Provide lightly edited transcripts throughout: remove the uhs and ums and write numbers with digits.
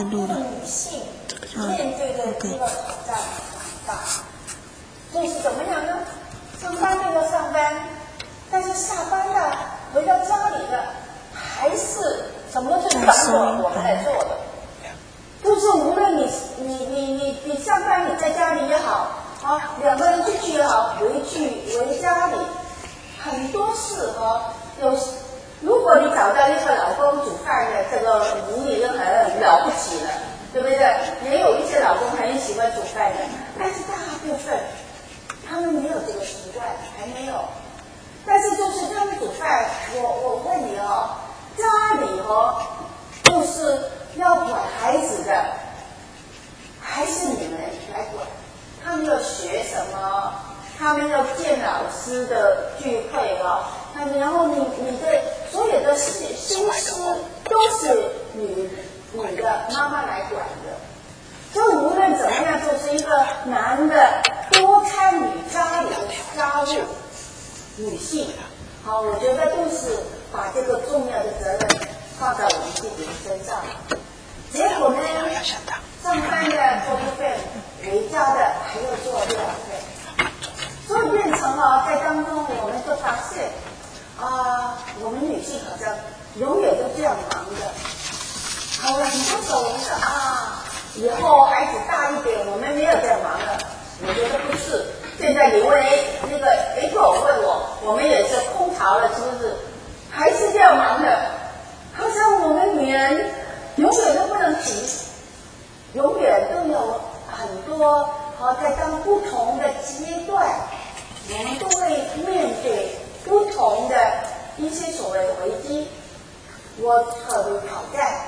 女性面对的这个挑战很大，就是怎么样呢？上班的要上班，但是下班了回到家里的还是什么都是反我们来做的，就是无论你上班你在家里也好，啊，两个人出去也好，回家里很多事如果你找到一个老公煮饭的，这个你已经很了不起了，对不对？也有一些老公很喜欢煮饭的，但是大部分他们没有这个习惯，还没有。但是就是他们煮饭，我问你家里就是要管孩子的，还是你们来管？他们要学什么？他们要见老师的聚会然后你的所有的心思都是你的妈妈来管的。就无论怎么样，就是一个男的多参与家里的家务，女性我觉得都是把这个重要的责任放在我们自己的身上。结果呢，上班的做一份，回家的还要做2份，所以变成在当中我们就发现我们女性好像永远都这样忙的。好了，很多时候我们说以后孩子大一点，我们没有这样忙了。我觉得不是。现在你问那个 H 问我们也是空巢了，是不是？还是这样忙的？好像我们女人永远都不能停，永远都有很多在当不同的阶段，我们都会面对不同的一些所谓的危机，我特别挑战。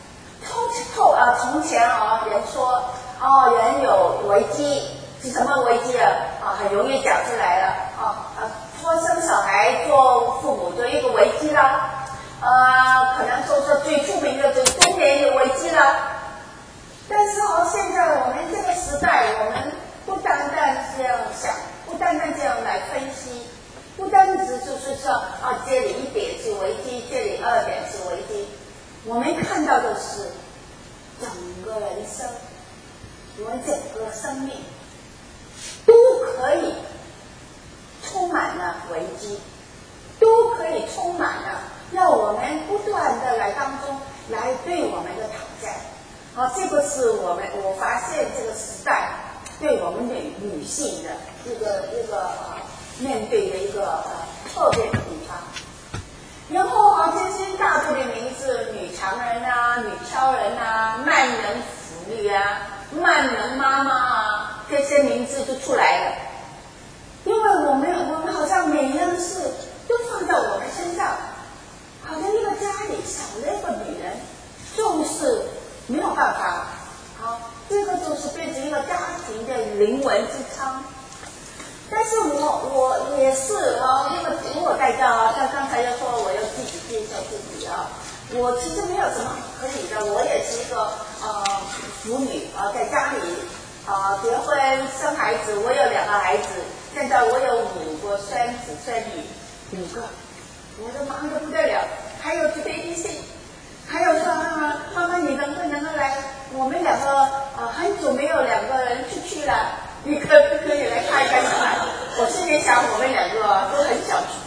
从前人说人有危机是什么危机很容易讲出来了说生小孩做父母就一个危机啦，可能说最出名的就是中年有危机啦。但是现在我们这个时代，我们不单单这样想，不单单这样来分析，不单只就是说这里1点是危机，这里2点是危机。我们看到的是整个人生，我们整个生命都可以充满了危机，都可以充满了要我们不断的来当中来对我们的挑战。这个是我发现这个时代对我们女性的一个面对的一个特别的地方。然后这些大部的名字，女强人女超人万能妇女万能妈妈这些名字就出来了。因为我们好像每样事都放在我们身上，好像一个家里少了一个女人，就是没有办法。这个就是变成一个家庭的灵魂之仓。但是我也是因为我在这像刚才又说我要自己介绍自己我其实没有什么可以的，我也是一个妇女在家里结婚生孩子，我有2个孩子，现在我有5个孙子孙女，5个，我都忙得不得了，还有去飞信，还有说妈妈你能不能来？我们2个很久没有2个人出去了，你可不可以来看一看小孩？我心里想我们2个都很想去，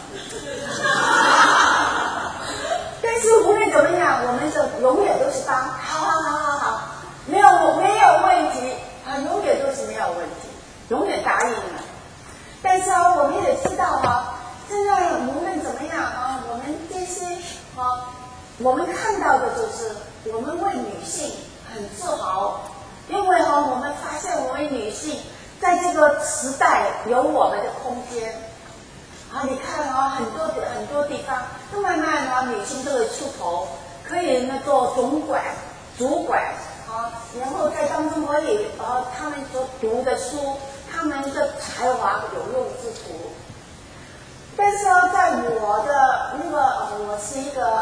但是无论怎么样，我们就永远都是好，没有问题永远都是没有问题，永远答应了。但是我们也知道现在无论怎么样我们这些我们看到的就是我们为女性很自豪，因为我们发现我们女性在这个时代有我们的空间你看很多地方都慢慢女性都会出头，可以做主管然后在当中可以他们所读的书，他们的才华有用之处。但是在我的我是一个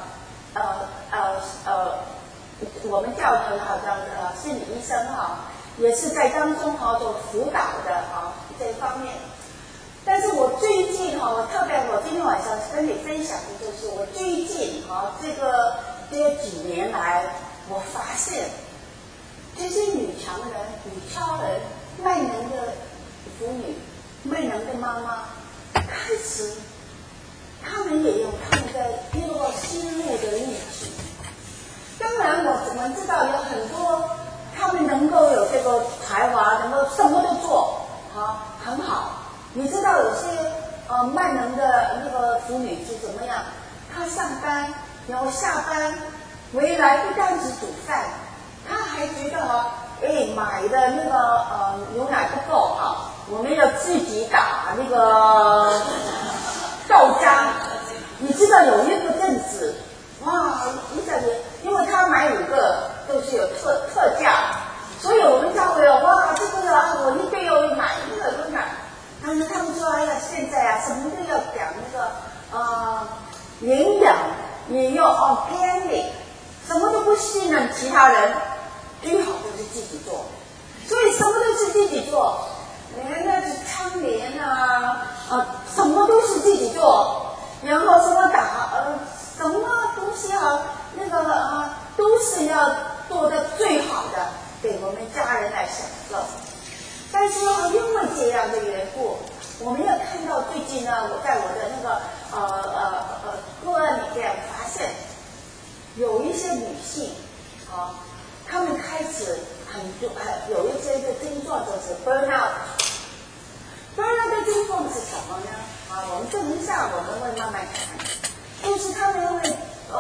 我们叫的好像心理医生也是在当中做辅导的这一方面。但是我最近我今天晚上跟你分享的就是我最近这几年来我发现这些女强人、女超人、卖能的妇女、卖能的妈妈，开始他们也有他们的一个心路的历程。当然，我们知道有很多他们能够有这个才华，能够什么都做，很好。你知道有些卖能的那个妇女是怎么样？她上班，然后下班回来不单只煮饭，她还觉得买的那个牛奶不够我们要自己打那个豆浆。你知道有一个阵子，哇，一下子，因为他买5个都是有特价，所以我们教会哇，这个我一定要买，那个都买。但是他们说，哎呀，现在什么都要讲那个营养，也要 organic， 什么都不信任其他人，最好都是自己做。所以什么都是自己做，连那是窗帘什么都是自己做，然后什么什么东西那个都是要做的最好的，给我们家人来享受。但是因为这样的缘故，我们要看到最近呢，我在我的那个个案里面发现，有一些女性她们开始有一些的症状，就是 burnout。burnout 的症状是什么呢？我们等一下我们会慢慢看，就是她们会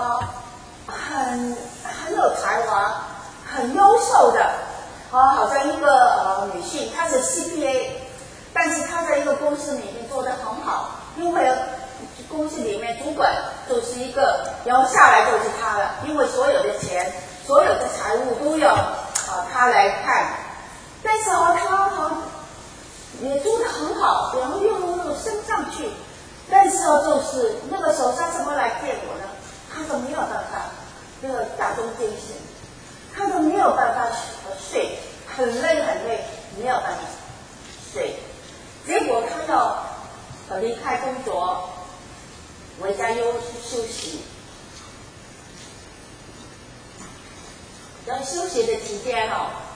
很有才华、很优秀的。好像一个女性，她是 CPA， 但是她在一个公司里面做得很好，因为公司里面主管就是一个，然后下来就是她了，因为所有的钱、所有的财务都要她来看。但是她也做得很好，然后又升上去，但是就是那个时候她怎么来见我呢？她都没有办法那个打动精神。他都没有办法睡，很累，没有办法睡。结果他要离开工作，回家休息。然后休息的期间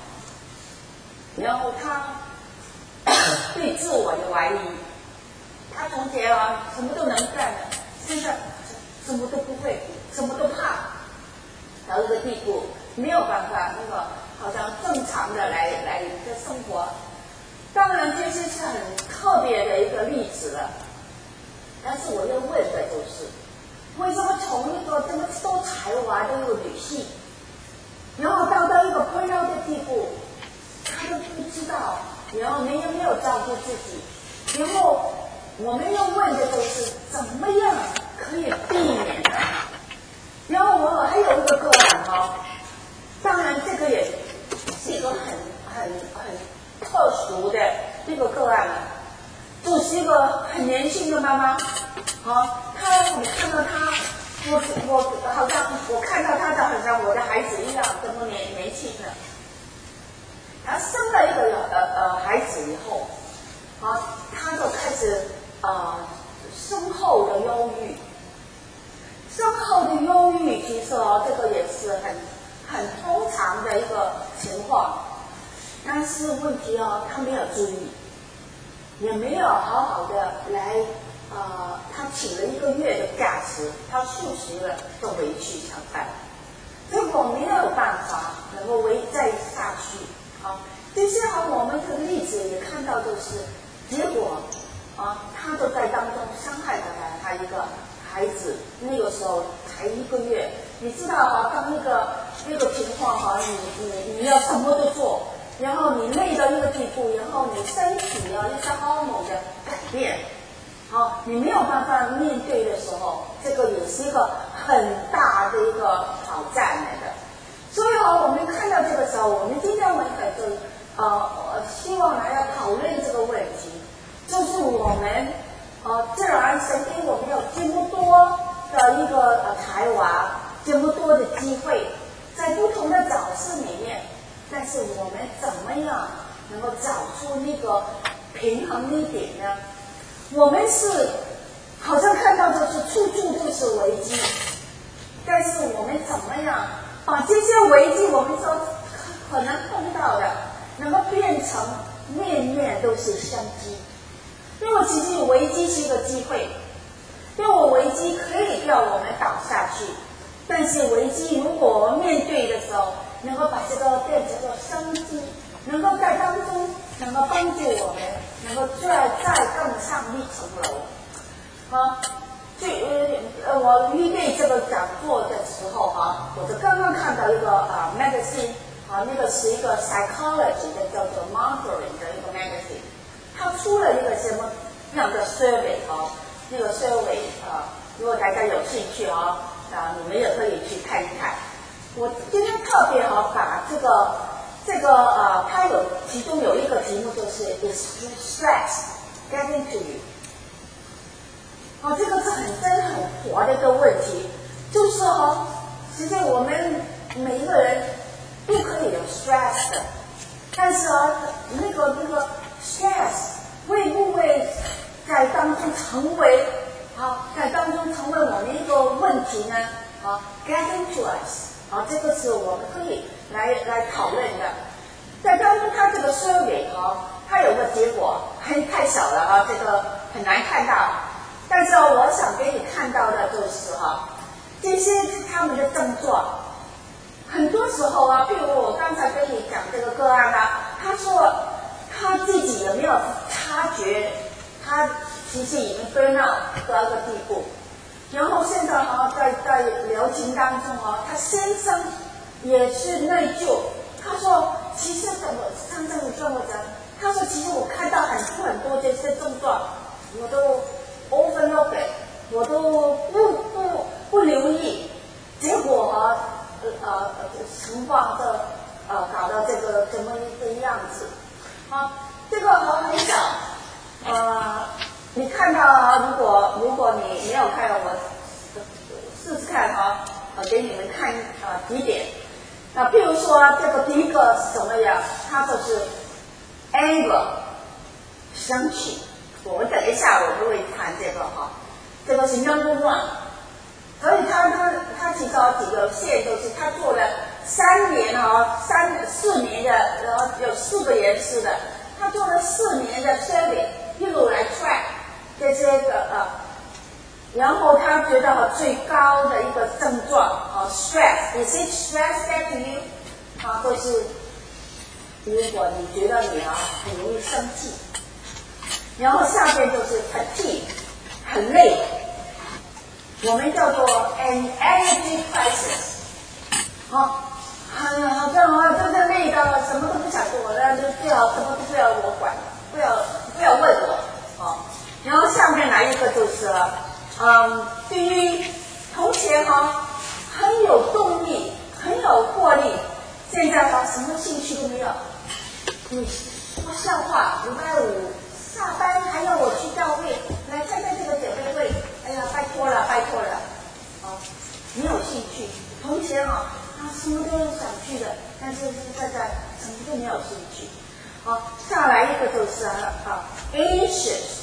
然后他对自我的怀疑，他从前什么都能干的，现在什么都不会，什么都怕，到一个地步。没有办法那个好像正常的来生活。当然这些是很特别的一个例子了，但是我要问的就是，为什么从一个这么多才华的一个女性，然后到一个困扰的地步，她都不知道，然后没有照顾自己，然后我们要问的就是怎么样可以避免的。然后我还有一个个案当然这个也是一个很特殊的一个个案了，就是一个很年轻的妈妈，你看到她，我好像我看到她的好像我的孩子一样这么年轻的。她生了一个孩子以后，她就开始深厚的忧郁。深厚的忧郁其实这个也是很通常的一个情况，但是问题他没有注意，也没有好好的来他请了1个月的假期，他休息了就回去上班，结果没有办法能够再下去。这些我们这个例子也看到，就是结果他就在当中伤害了他一个孩子，那个时候才1个月。你知道当那个情况你要什么都做，然后你累到一个地步，然后你身体要一些荷尔蒙的改变，你没有办法面对的时候，这个也是一个很大的一个挑战来的。所以我们看到这个时候，我们今天希望来要讨论这个问题，就是我们自然神给我们有这么多的一个才华，这么多的机会，在不同的角色里面，但是我们怎么样能够找出那个平衡的点呢？我们是好像看到就是处处都是危机，但是我们怎么样把这些危机我们说可能碰到的，能够变成面面都是生机。因为其实危机是一个机会，因为危机可以让我们倒下去，但是危机如果我们面对的时候，能够把这个变成个生机，能够在当中能够帮助我们，能够再更上一层楼。我预备这个讲座的时候我就刚刚看到一个magazine 那个是一个 psychology 的叫做 Monitoring 的一个 magazine， 它出了一个什么样的 survey 那个 survey 如果大家有兴趣你们也可以去看一看。我今天特别把这个它有其中有一个题目就是 Is stress getting to you？这个是很活的一个问题，就是其实我们每一个人都可以有 stress 的，但是那个 stress 会不会在当中成为我们一个问题呢？getting to us 这个是我们可以来讨论的。在当中，它这个 survey 它有个结果太小了这个很难看到。但是我想给你看到的就是这些是他们的症状。很多时候譬如我刚才跟你讲这个个案他说他自己有没有察觉，他其实已经 burn out 到一个地步。然后现在在疗情当中他先生也是内疚。他说其实常常跟我讲，他说其实我看到很多这些症状，我都overlook it， 我都不留意，结果情况搞到这么一个样子。这个很小，你看到如果你没有看到，我试试看给你们看几点。比如说这个第一个是什么呀？它就是 anger 生气。我等一下我就会谈这个是 number one。所以他其实几个线就是他做了3年4年的，然后有4个人士的，他做了4年的 survey， 一路来 track 这些然后他觉得最高的一个症状stress， is it stress get to you？ 就是如果你觉得你很容易生气。然后下边就是 fatigue， 很累，我们叫做 an energy crisis。好像真的累到了，什么都不想做，就最好什么都不要我管，不要问我。然后下面来一个就是对于从前很有动力，很有活力，现在什么兴趣都没有。说笑话，礼拜五下班还要我去教会来参加这个姐妹会，哎呀，拜托了，没有兴趣。从前什么都想去的，但是现在什么都没有兴趣。下来一个就是anxious，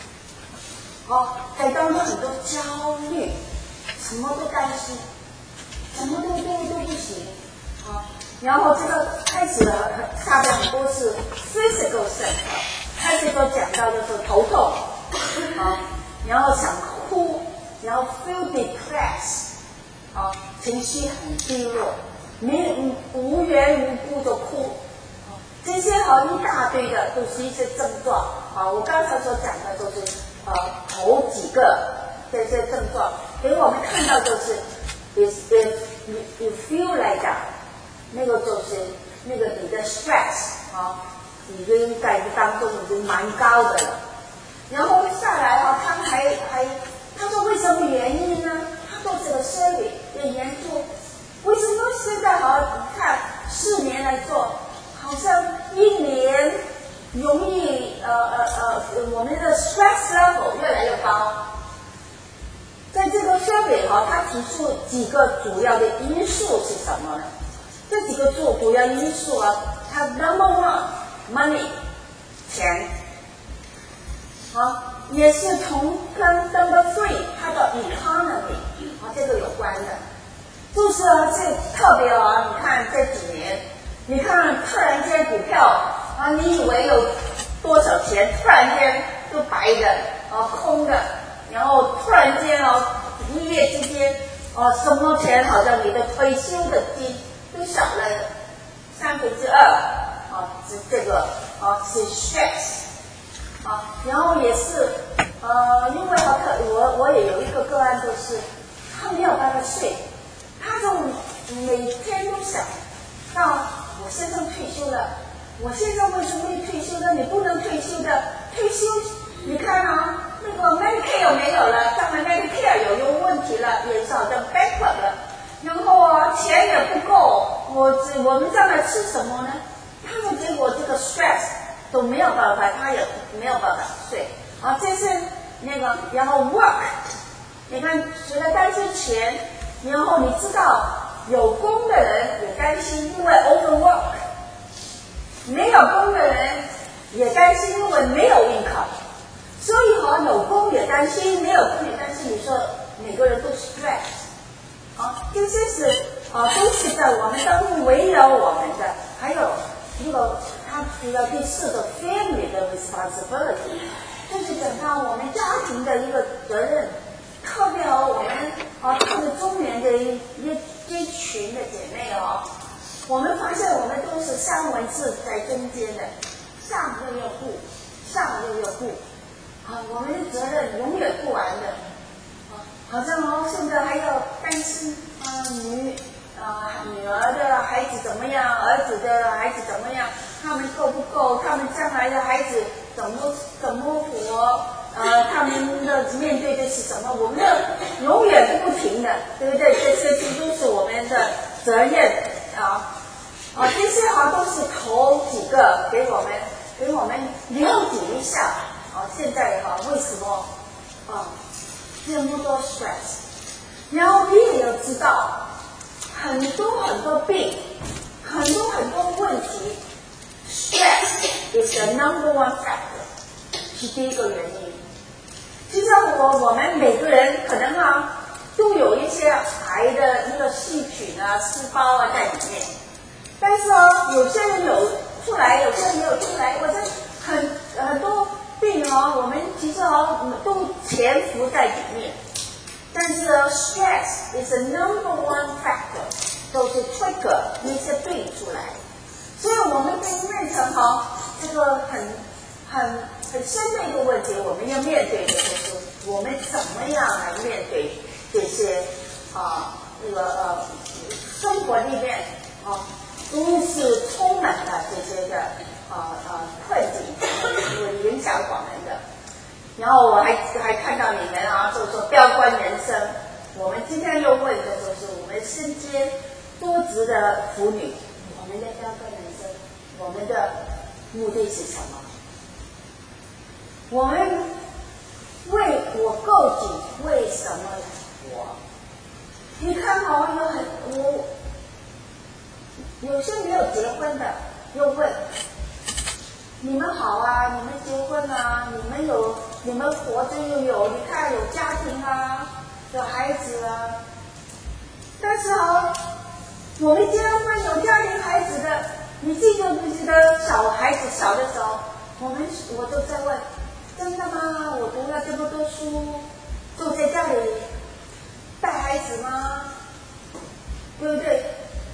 在当中很多焦虑，什么都担心，什么都不行。然后这个开始下边很多是 physical symptom， 开始都讲到就是头痛，然后想哭，然后 feel depressed， 情绪很低落，无缘无故的哭，这些一大堆的都是一些症状。我刚才所讲的都是头几个这些症状，给我们看到就是 if you feel like that， 那个就是那个你的 stress 已经在当中已经蛮高的了。然后下来他说为什么原因呢？他做这个 survey 的研究，为什么现在你看4年来做，好像1年容易我们的 stress level 越来越高。在这个 survey 他提出几个主要的因素是什么呢？这几个主要因素它 number one money 钱，也是跟 number three 它的 economy 这个有关的。 就是这特别啊，你看这几年，你看突然间股票啊，你以为有多少钱，突然间就白的空的，然后突然间一夜之间什么钱好像你的退休的金都少了2/3这个是 stress 然后也是因为我也有一个个案，就是他没有办法睡，他就每天都想到我先生退休了，我先生为什么会退休呢？你不能退休的，退休你看那个 Medicare 没有了，将来 Medicare 有问题了，也是好像 bankrupt 了，然后钱也不够，我们将来吃什么呢？他们结果这个 stress 都没有办法，他也没有办法睡这是那个，然后 work， 你看除了担心钱，然后你知道有工的人也担心，因为 overwork， 没有工的人也担心，因为没有 income， 所以有工也担心，没有工也担心，你说每个人都 stress 这些是都是在我们当中围绕我们的，还有一个他提到第4个 family 的 responsibility， 就是讲到我们家庭的一个责任，特别我们特别中年的一群的姐妹我们发现我们都是3文字在中间的，上又要顾，上又要顾我们的责任永远不完的好像现在还要担心女儿的孩子怎么样，儿子的孩子怎么样，他们够不够，他们将来的孩子怎么活他们的面对的是什么，我们的永远不停的，对不对？这些都是我们的责任这些都是头几个给我们了解一下现在为什么这么多 stress， 然后你也要知道很多病，很多问题 ，stress is the number one factor， 是第一个原因。其实我们每个人可能都有一些癌的那个细菌细胞在里面，但是有些人有出来，有些人没有出来，或者很多病我们其实都潜伏在里面。但是stress is the number one factor， 都是 trigger 一些病出来，所以我们被变成这个很深的一个问题，我们要面对的就是我们怎么样来面对这些生活里面都是充满了这些的困境，会影响我们的。然后我还看到你们就是说标杆人生，我们今天又问的就是我们身兼多职的妇女，我们的标杆人生，我们的目的是什么？我们为我够己为什么来活？你看有些没有结婚的又问你们好你们结婚你们活着又有，你看有家庭有孩子但是我们结婚有家庭孩子的，你记不记得小孩子小的时候，我都在问，真的吗？我读了这么多书，就在家里带孩子吗？对不对？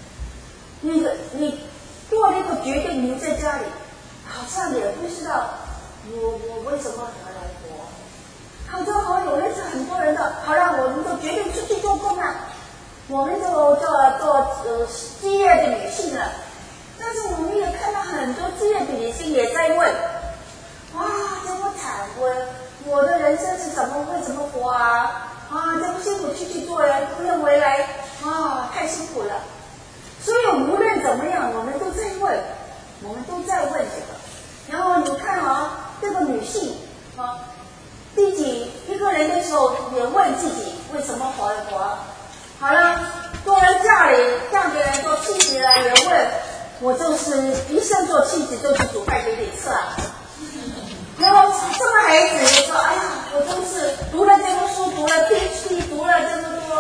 你做了一个决定，你在家里好像也不知道我为什么而来活，好像有认识很多人的，好让我们就决定出去做工我们就做职业的女性了。但是我们也看到很多职业的女性也在问，哇，这么惨，我的人生是怎么会怎么活这么辛苦去做呀，不能回来太辛苦了。所以无论怎么样，我们都在问这个。然后你看这个女性自己一个人的时候也问自己为什么活。好了，做了嫁给人做妻子了，也问我就是一生做妻子就是煮饭给你吃然后这个孩子也说，哎呀，我都是读了这么书，读了 PhD， 读了这么多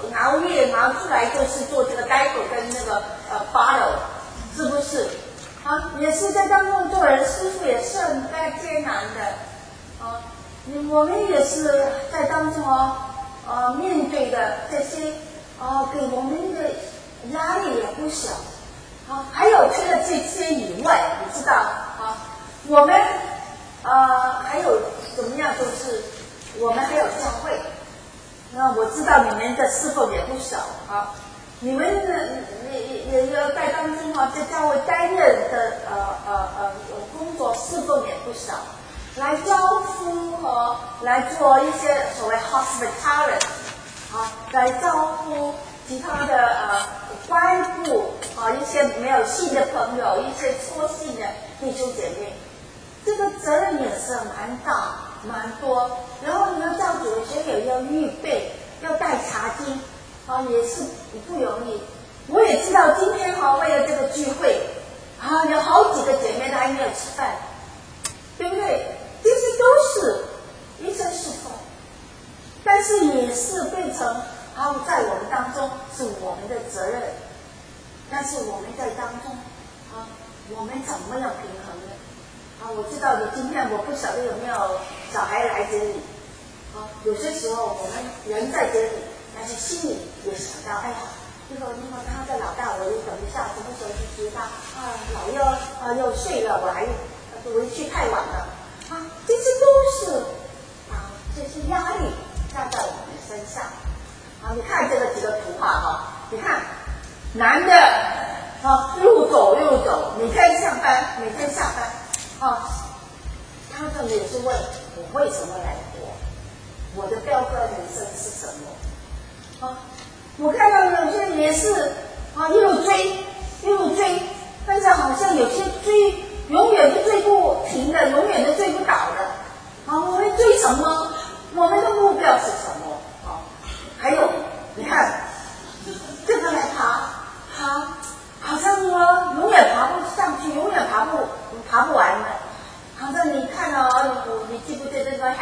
熬夜熬出来就是做这个 diaper 跟那个bottle， 是不是？啊，也是在当中做人，师傅也是很艰难的啊。我们也是在当中面对的这些给我们的压力也不小啊。还有除了这些以外，你知道啊，我们还有怎么样？就是我们还有教会。那我知道你们的侍奉也不少啊，你们也要在当中在教会担任的工作侍奉也不少，来招呼和来做一些所谓 hospitality 来招呼其他的关顾一些没有信的朋友，一些初信的弟兄姐妹，这个责任也是蛮大蛮多。然后你要教主的学友要预备，要带茶经也是不容易。我也知道今天为了这个聚会有好几个姐妹她还没有吃饭，对不对？这些都是一生侍奉，但是也是变成在我们当中是我们的责任。但是我们在当中我们怎么样平衡呢？我知道你今天我不晓得有没有小孩来这里有些时候我们人在这里，但是心里也想到，哎呀，如果他的老大，我就等一下什么时候去接他老幺又睡了，我回去太晚了这些都是这些压力加在我们身上你看这个几个图画你看男的又走又走，每天上班每天下班他这里也是问我为什么来活，我的标杆人生是什么我看到有些人也是又追，但是好像有些追永远都追不停的，永远都追不倒的我们追什么？我们的目标是什么还有你看这个来爬，好像永远爬不上去，永远爬不完的。好像你看你记不记得那个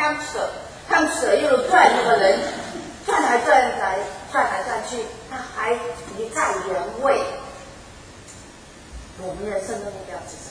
hamster 又转那个人，转来转去，他还一在原位。我们人生的目标是什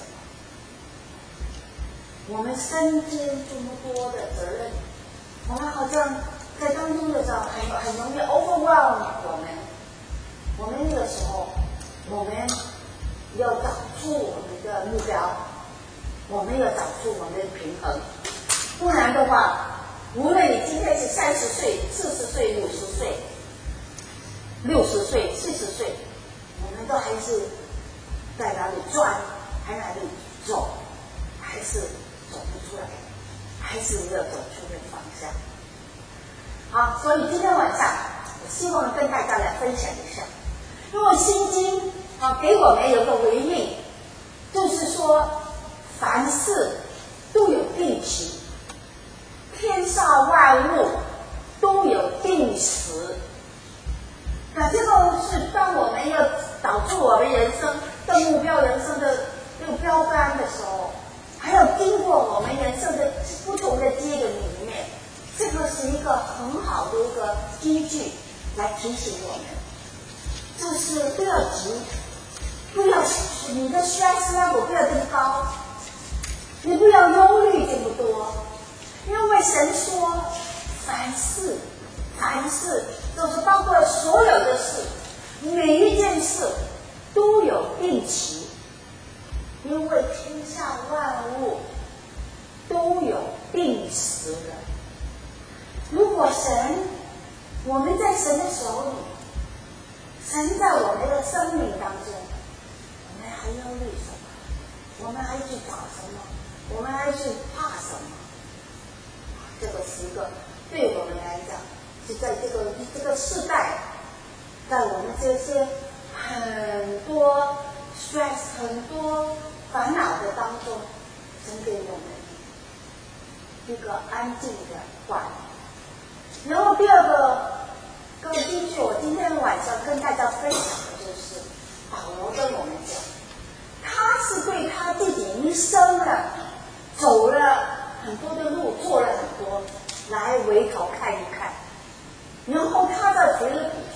么？我们身兼这么多的责任，我们好像在当中的时候很容易 overwhelm 我们那个时候，我们要找出我们的目标，我们要找出我们的平衡，不然的话，无论你今天是30岁、40岁、50岁、60岁、70岁，我们都还是在哪里转，还哪里走，还是走不出来，还是没有走出那个方向。好，所以今天晚上我希望跟大家来分享一下，因为心经给我们有个回应，就是说凡事都有定期，天下万物都有定时。那这个是当我们要导致我们人生的目标、人生的这个标杆的时候，还要经过我们人生的不同的阶段里面，这个是一个很好的一个依据来提醒我们，就是不要急，不要你的 stress level 不要这么高，你不要忧虑这么多，因为神说凡事就是包括所有的事，每一件事都有定期，因为天下万物都有定时的。如果我们在神的手里，神在我们的生命当中，我们还忧虑什么？我们还去找什么？我们还去怕什么？这个是一个对我们来讲，是在这个世代，在我们这些很多 stress 很多烦恼的当中，神给我们一个安静的话语。然后第二个更依据我今天晚上跟大家分享的就是保罗跟我们讲，他是对他自己一生走了很多的路，做了很多，来回头看一看，然后他在腓立比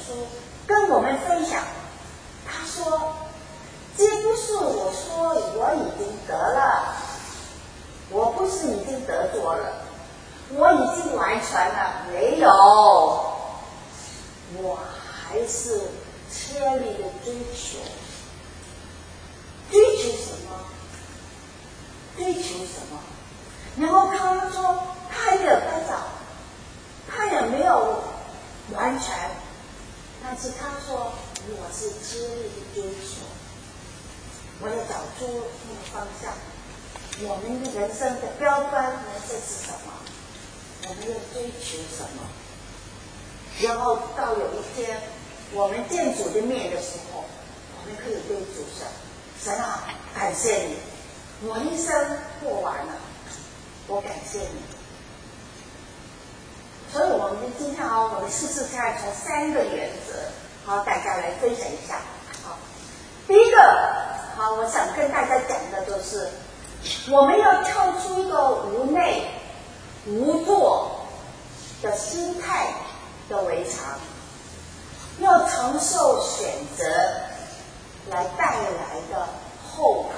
书跟我们分享，他说：“这不是我说我已经得了，我不是已经得着了，我已经完全了，没有，我还是切力的追求。追求什么？追求什么？然后他说他也不找，他也没有完全，但是他说我是切力的追求，我要找出那个方向。我们的人生的标杆人生是什么？我们要追求什么？然后到有一天我们见主的面的时候，我们可以对主说：神啊，感谢你，我一生过完了，我感谢你。所以我们今天我们试试看，从3个原则，大家来分享一下。第一个，我想跟大家讲的就是，我们要跳出一个无内无作的心态的围墙，要承受选择来带来的后果。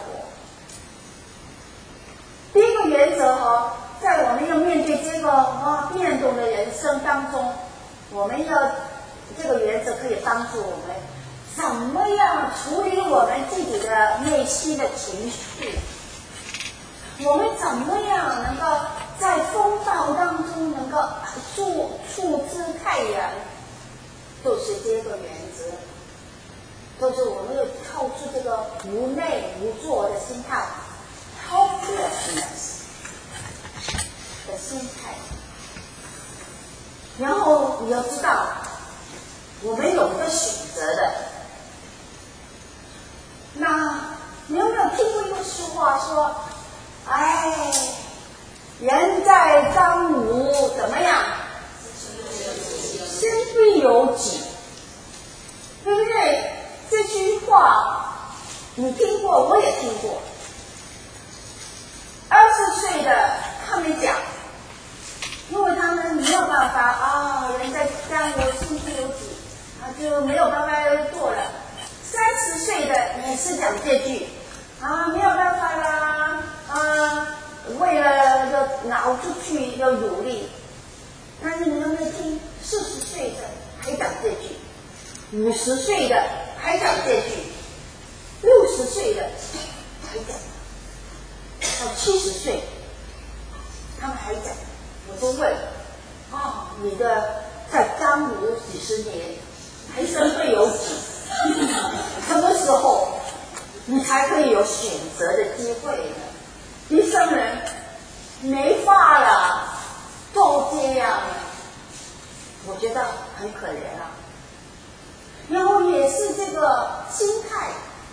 第一个原则在我们要面对这个变动的人生当中，我们要这个原则可以帮助我们怎么样处理我们自己的内心的情绪，我们怎么样能够在风暴当中能够处之泰然，就是这个原则，就是我们要跳出这个无内无作的心态 helplessness 的心态。然后你要知道我们有一个选择的。那你有没有听过一个俗话说，人在江湖怎么样，身不由己，对不对？这句话你听过，我也听过。20岁的他们讲，因为他们没有办法人在江湖身不由己，就没有办法做了。30岁的也是讲这句没有办法啦，为了要拿出去要努力。但是你有没有听40岁的还讲这句，50岁的还讲这句，60岁的还讲，到70岁他们还讲。我就问你的在江湖几十年还身不由己，什么时候你才可以有选择的机会呢？一生人没法了，就这样，我觉得很可怜啊。然后也是这个心态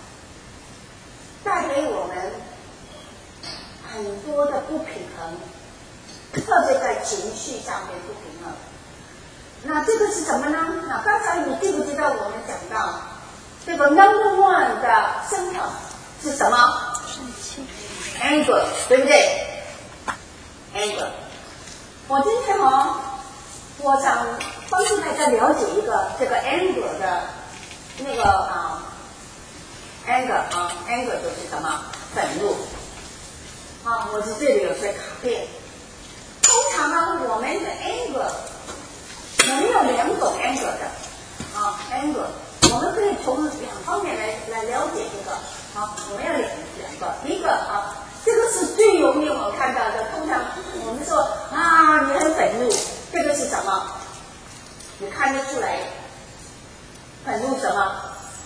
带给我们很多的不平衡，特别在情绪上面不平衡。那这个是什么呢？那刚才你记不记得我们讲到这个 number one 的生成是什么？ anger， 对不对？ anger。 我今天我想帮助大家了解一个这个 anger 的那个anger 就是什么？愤怒。我这里有些卡片。通常我们的 anger， 我们有2种 anger 的anger， 我们可以从2方面来了解这个我们要两个。一个这个是最容易我看到的。通常我们说你很愤怒，这个是什么？你看得出来愤怒什么？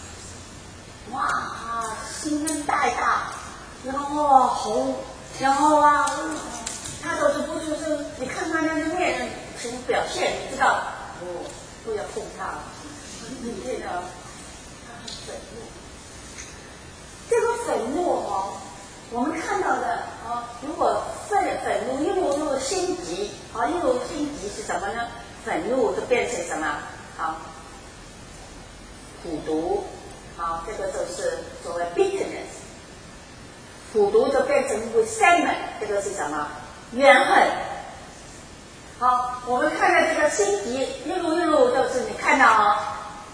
心很大，然后红，然后他都是不出声。你看他那个面什么表现，你知道不要碰他，你这个他很愤怒。这个愤怒我们看到的如果愤怒一路心急一路心急是什么呢？愤怒就变成什么？苦毒这个就是所谓 bitterness。 苦毒就变成 resentment， 这个是什么？怨恨。我们看到这个心急一路就是你看到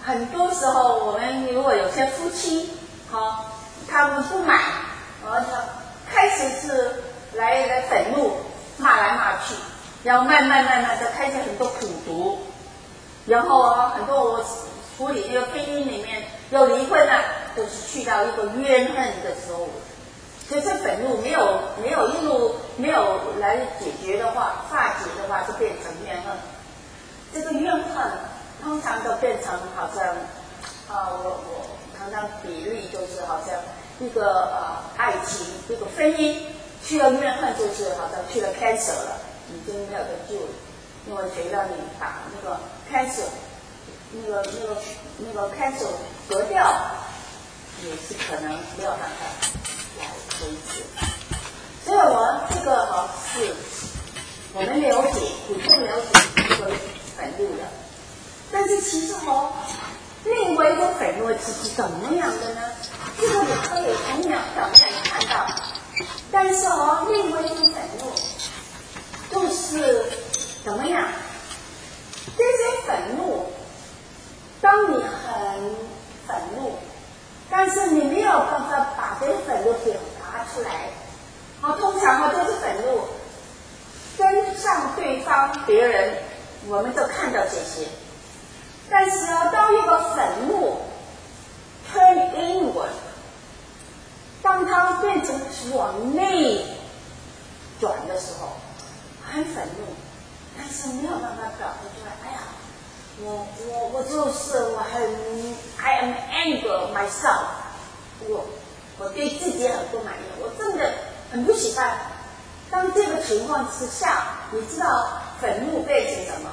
很多时候我们如果有些夫妻，他们不满，他开始是来愤怒，骂来骂去，然后慢慢的开始很多苦读，然后很多我处理这个婚姻里面要离婚了，都是去到一个怨恨的时候。可是愤怒没有一路没有来解决的话，化解的话，就变成怨恨。这个怨恨通常都变成好像我常常比喻就是好像一个爱情一个婚姻去了怨恨，就是好像去了 cancer 了，已经没有得救了，因为谁让你把那个 cancer 那个 cancer 隔掉，也是可能没有办法来维持。所以我这个是我们了解普通了解这个愤怒的，但是其实另外一种愤怒是怎么样的呢？这个也可以从表面看到，但是另外一种愤怒就是怎么样？这些愤怒，当你很愤怒，但是你没有办法把这个愤怒表达出来，通常都是愤怒跟上对方别人，我们都看到这些。但是当一个愤怒 turn inward， 当它变成往内转的时候，很愤怒，但是没有办法表达出来。哎呀，我就是我很 I am anger myself， 我对自己很不满意，我真的很不喜欢。当这个情况之下，你知道愤怒变成什么？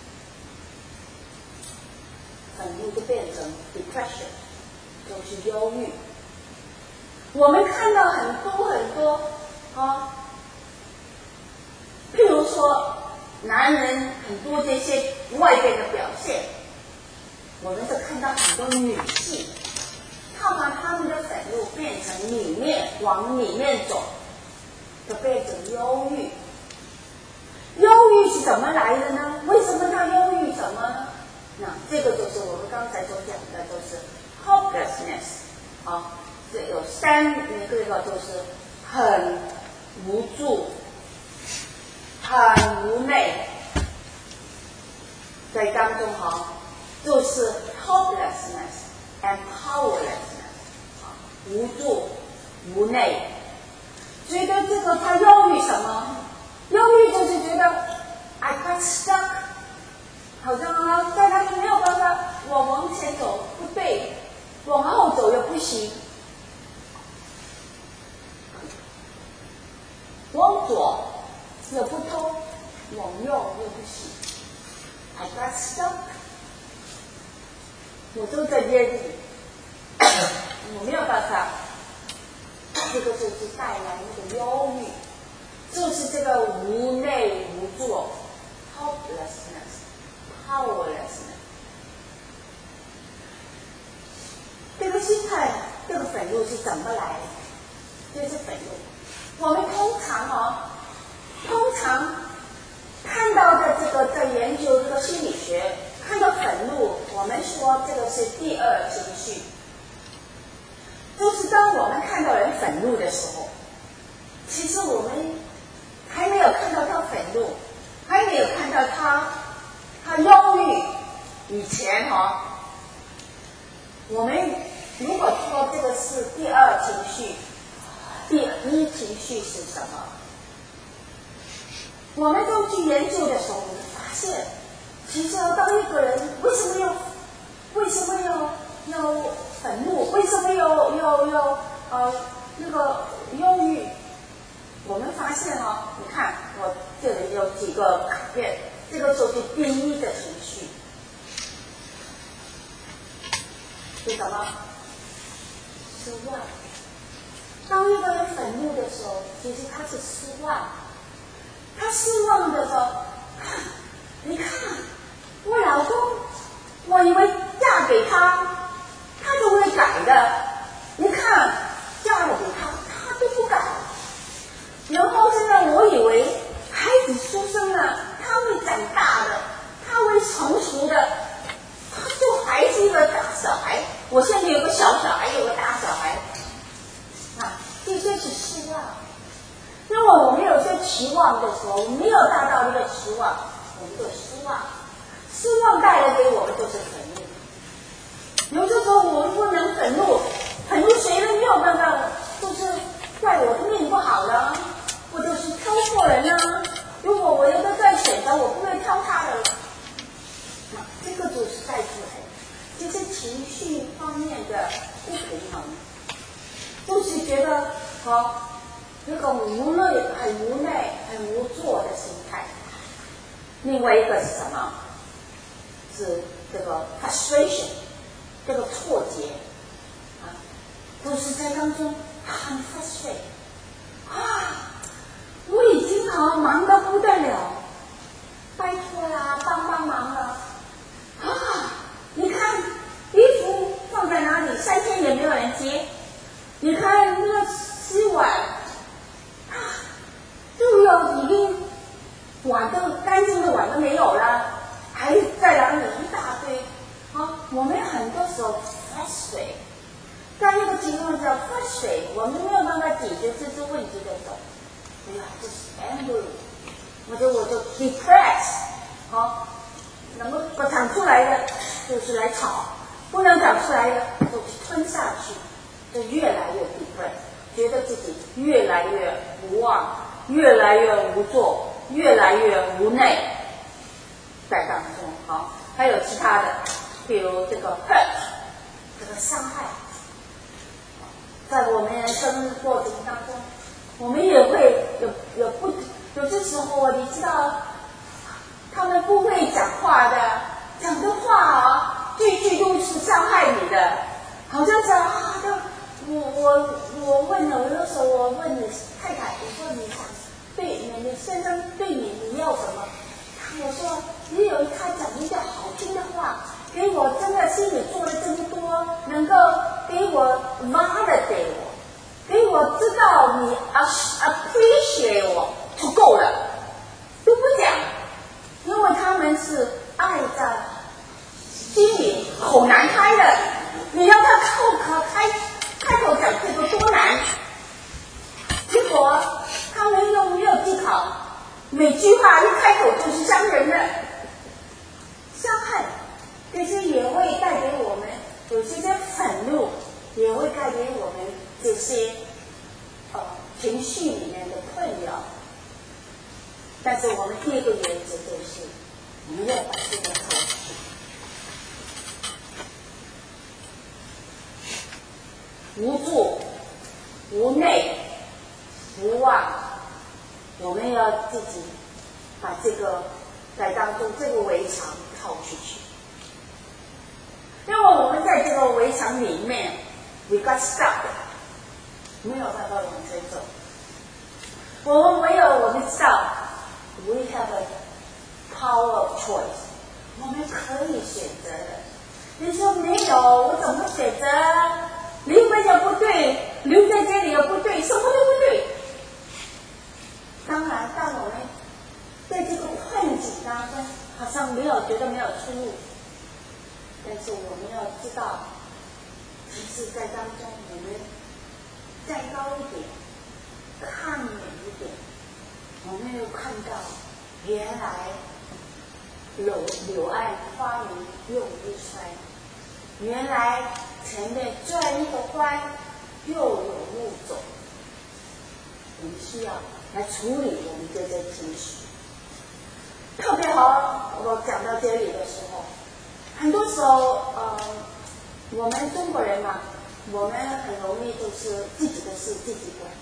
愤怒就变成 depression， 就是忧郁。我们看到很多譬如说男人很多这些外边的表现，我们就看到很多女性，她把她们的愤怒变成里面，往里面走，就变成忧郁。忧郁是怎么来的呢？为什么她忧郁？什么呢？那这个就是我们刚才所讲的，就是 hopelessness， 这有个就是很无助，很无奈，在当中就是 hopelessness and powerlessness， 无助无奈。觉得这个他忧郁什么？忧郁就是觉得 I got stuck， 好像在那里没有办法，我往前走不对，往后走又不行，往左又不通，往右又不行。I got stuck， 我就在这里，我没有办法。这个就是带来那个忧郁，就是这个无内无助 ，hopelessness， powerlessness。这个心态，这个愤怒是怎么来的？这是愤怒。我们通常看到的这个在研究这个心理学，看到愤怒，我们说这个是第二情绪。就是当我们看到人愤怒的时候，其实我们还没有看到他愤怒，还没有看到他忧郁以前我们如果说这个是第二情绪，第一情绪是什么？我们都去研究的时候，我们发现，其实当一个人为什么要愤怒，为什么要那个忧郁？我们发现你看我这里有几个卡片，这个就是第一个情绪，是什么？失望。当一个人愤怒的时候，其实他是失望。他失望的时候，你看我老公，我以为嫁给他就会改的，你看嫁了给他都不改。然后现在我以为孩子出生了，他会长大的，他会成熟的，他做孩子了， 我现在有个小小孩，有个大小孩，啊，这些是失望。因为我们有些期望的时候，我们没有达到这个期望，我们就失望。失望带来给我们就是愤怒。有的时候我们不能愤怒，愤怒谁都没有办法，就是怪我的命不好了，或者是挑错人了。如果我有的在选择，我不会挑他的了。这个就是带出来的，这些情绪方面的不平衡，就是觉得这个无奈、很无奈、很无助的心态。另外一个是什么？是这个 frustration， 这个挫折啊，就是在当中很 frustrate 啊，我已经忙得不得了，拜托啦，帮帮忙了啊！你看衣服放在哪里，3天也没有人接。你看那个洗碗啊，已经碗都干净的碗都没有了，还在哪里一大堆啊！我们很多时候frustrate，在那个情况下frustrate，我们没有办法解决这些问题的时候，哎呀，就是 angry， 我就 depressed，能够讲出来的就是来吵，不能讲出来的就吞下去，就越来越 depressed， 觉得自己越来越无望，越来越无助，越来越无奈，在当中还有其他的，比如这个 hurt， 这个伤害，在我们人生过程当中，我们也会有些时候，你知道，他们不会讲话的，讲的话句句都是伤害你的，好像是我问了，有的时候我问你太太，我说你想对你先生对你要什么？我说只有他讲一句好听的话，给我真的心里做了这么多，能够给我 validate 我，给我知道你 appreciate 我就够了，都不讲，因为他们是爱在心里口难开的，你要他开口讲这个多难，结果他们又没有技巧，每句话一开口就是伤人的伤害，这些也会带给我们有些愤怒，也会带给我们这些情绪里面的困扰。但是我们第一个原则就是我们要把这个口无助、无奈、无望，我们要自己把这个在当中这个围墙套出去，因为我们在这个围墙里面 we got stuck， 没有办法往前走。我们知道 we have a power of choice， 我们可以选择的。你说没有，我怎么选择？离婚也不对，留在这里也不对，什么都不对。当然，当我们在这个困境当中，好像觉得没有出路，但是我们要知道，其实在当中我们再高一点，看远一点，我们又看到原来柳暗花明又一村，原来前面转一个弯又有路走，我们需要来处理我们这些情绪。特别好，我讲到这里的时候，很多时候我们中国人嘛，我们很容易就是自己的事自己管，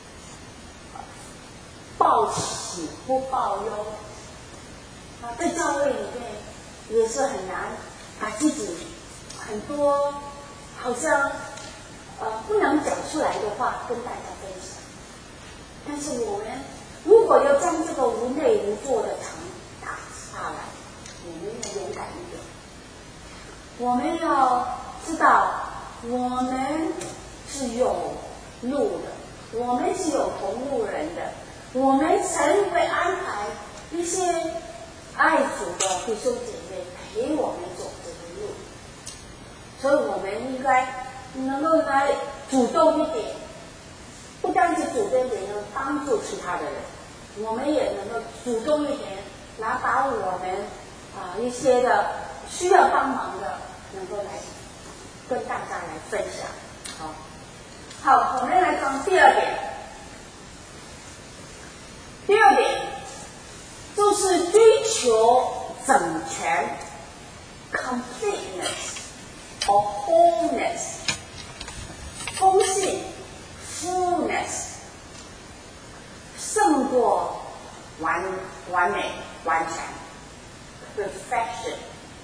报喜不报忧在教会里面也是很难把自己很多好像不能讲出来的话跟大家分享。但是我们如果要将这个无内无助的墙打下来，我们要勇敢一点，我们要知道我们是有路的，我们是有同路人的，我们神会安排一些爱主的弟兄姐妹陪我们走这个路。 所以我们应该能够来主动一点，不单是主动一点，能帮助其他的人，我们也能够主动一点，来把我们一些的需要帮忙的，能够来跟大家来分享。好，我们来讲第二点。第二点就是追求整全 ，completeness or wholeness， 丰盛 fullness， 胜过完美完全 perfection。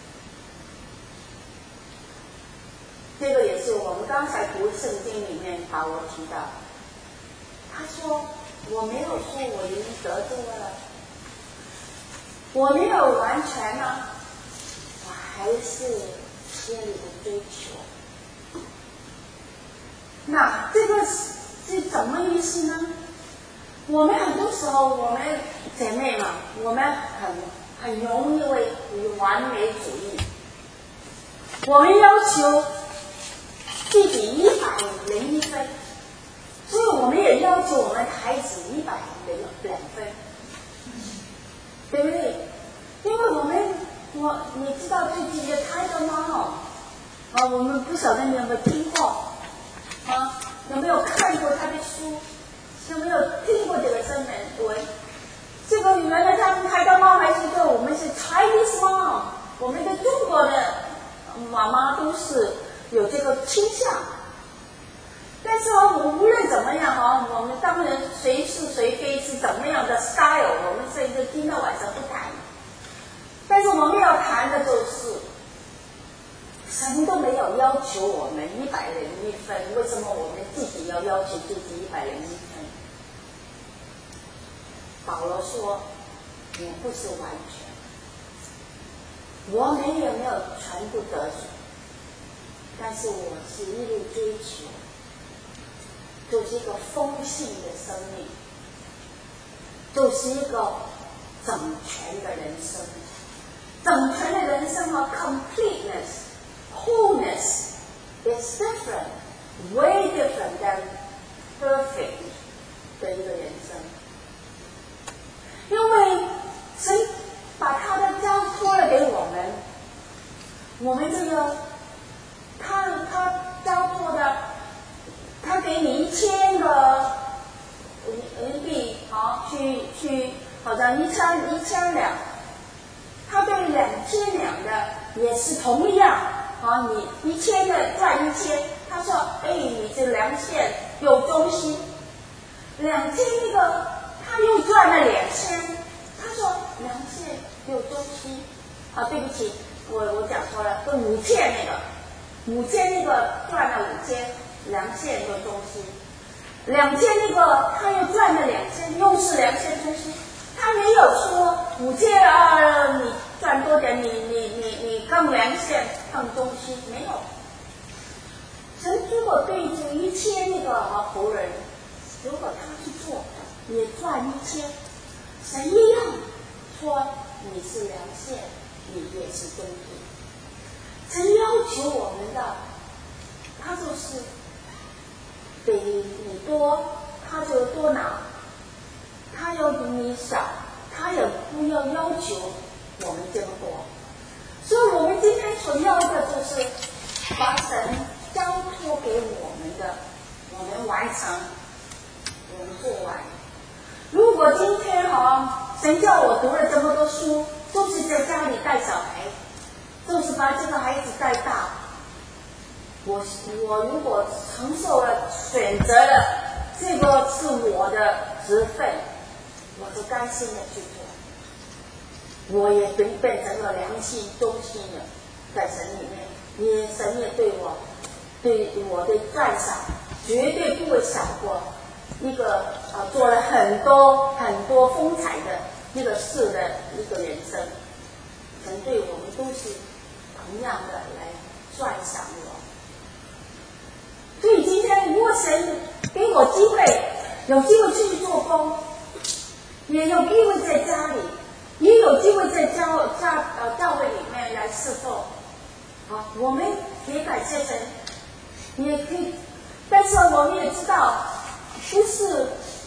这个也是我们刚才读圣经里面保罗提到，他说我没有说我已经得救了，我没有完全呢，我还是心里的追求。那这个是怎么意思呢？我们很多时候，我们姐妹嘛，我们很容易为完美主义，我们要求自己101分，所以我们也要求我们的孩子102分，对不对？因为你知道最近的泰戈妈我们不晓得你有没有听过有没有看过他的书，有没有听过这个新闻？这个原来他们泰戈妈还是说我们是 Chinese mom， 我们的中国的妈妈都是有这个倾向。但是我无论怎么样我们当然谁是谁非是怎么样的 style， 我们这个今天晚上不谈。但是我们要谈的就是神都没有要求我们101分，为什么我们自己要要求自己101分？保罗说我不是完全，我们也没有全部得手，但是我是一路追求，就是一个丰盛的生命，就是一个整全的人生。整全的人生completeness, wholeness is different, way different than perfect 的一个人生。因为神把他的交托了给我们，我们这个他交托的，他给你1000个银币去好像1000两，他对2000两的也是同样你1000的赚1000，他说你这2线有中心，2000那个他又赚了2000，他说2线有中心对不起，我讲错了，是5000那个赚了5000，2线有中心，2000那个他又赚了2000，又是2线中心。他没有说5000你赚多点，你更2线更中心，没有。神如果对这1000那个仆人，如果他去做，也赚1000，神一样说你是2线，你也是中心。神要求我们的，他就是给你多，他就多拿。他要比你少，他也不要求我们这么多，所以我们今天所要的就是把神交托给我们的，我们完成，我们做完。如果今天神叫我读了这么多书，就是在家里带小孩，就是把这个孩子带大，我如果承受了选择了这个是我的职分，我就甘心的去做，我也变成了良心忠心的，在神里面，神也对我的赞赏，绝对不会少过一个做了很多很多风采的那个事的一个人生。神对我们都是同样的来赞赏我。所以今天如果神给我机会，有机会出去做工，也有机会在家里，也有机会在教会里面来侍奉， 好，我们也感谢神，也可以，但是我们也知道，不是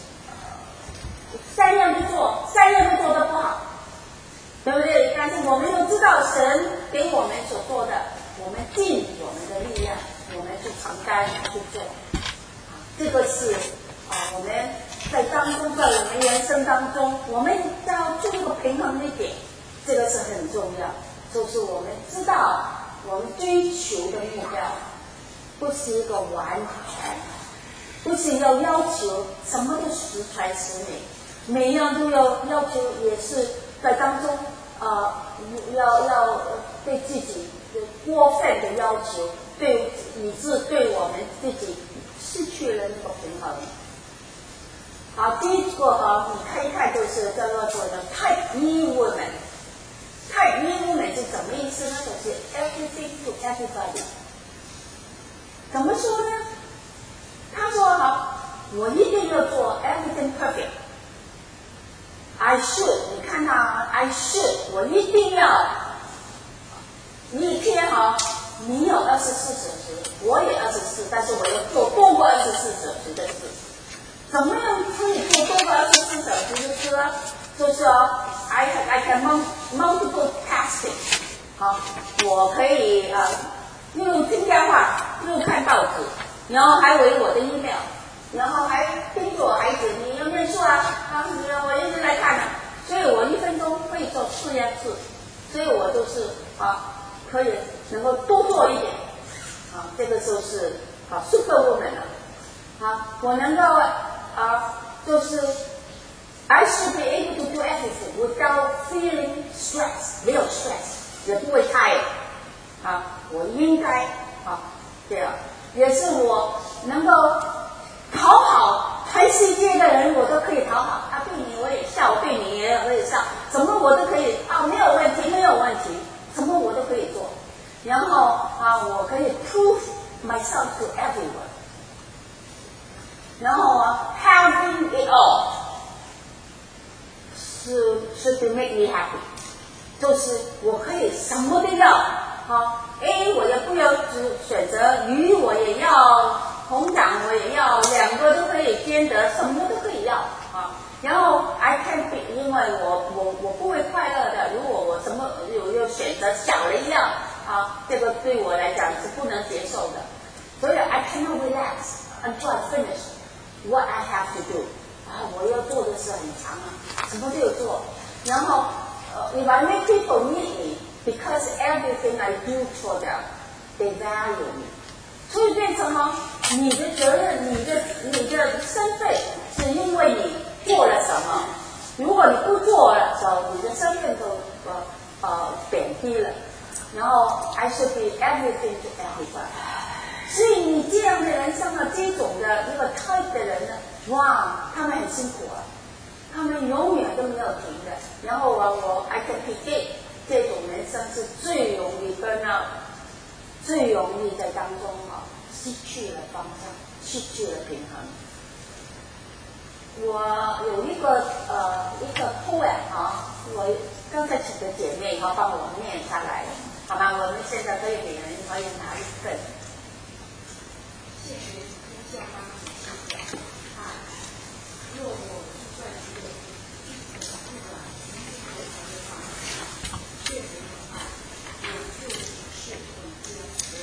三样都做，三样都做得不好，对不对？但是我们又知道神给我们所做的，我们尽我们的力量，我们去承担去做。这个是我们在当中，在我们人生当中，我们要做一个平衡的点，这个是很重要。就是我们知道我们追求的目标不是一个完全，不是要求什么都十全十美，每样都要求，也是在当中要对自己过分的要求，以致对我们自己失去了那个平衡。好，第一个你看一看，就是叫做的 Type E woman。Type E woman 是什么意思呢？就是 everything to everybody。怎么说呢？他说好，我一定要做 everything perfect。I should， 你看他 I should， 我一定要。你一天你有24小时，我也24，但是我要做多过24小时的事。怎么样可以做多过24小时的事呢？就是I can multiple tasking。好，我可以又听电话，又看报纸，然后还回我的 email， 然后还叮嘱我孩子你要念书我一直在看所以我1分钟可以做4样事，所以我就是可以能够多做一点这个就是 super woman 了我能够就是 I should be able to do everything without feeling stress， 没有 stress， 也不会 tired 我应该这样，也是我能够讨好全世界的人，我都可以讨好对你我也笑，对你也可以笑，什么我都可以没有问题，没有问题，什么我都可以做，然后我可以 prove myself to everyone， 然后having it all should make me happy， 就是我可以什么都要A 我也不要只选择，鱼我也要，红掌我也要，两个都可以兼得，什么都可以要然后 I can be， 因为我不会快乐的，如果我什么有选择小了一样这个对我来讲是不能接受的，所以 I cannot relax until I finish what I have to do。我要做的事很长什么都有做，然后if I make people need me because everything I do for them they value me， 所以变成你的责任，你的身份是因为你做了什么，如果你不做了时候，你的身份都贬低了，然后 I should be everything to everybody。 所以你这样的人生这种的一个 type 的人呢，哇，他们很辛苦他们永远都没有停的。然后I can predict 这种人生是最容易最容易在当中失去了方向，失去了平衡。我有一个poem 我刚才请的姐妹帮我念下来，好吗？我们现在可以每人可以拿一份。 谢学天下方子之讲若我是在这个不管何常的方式，确实有有自己是本质而非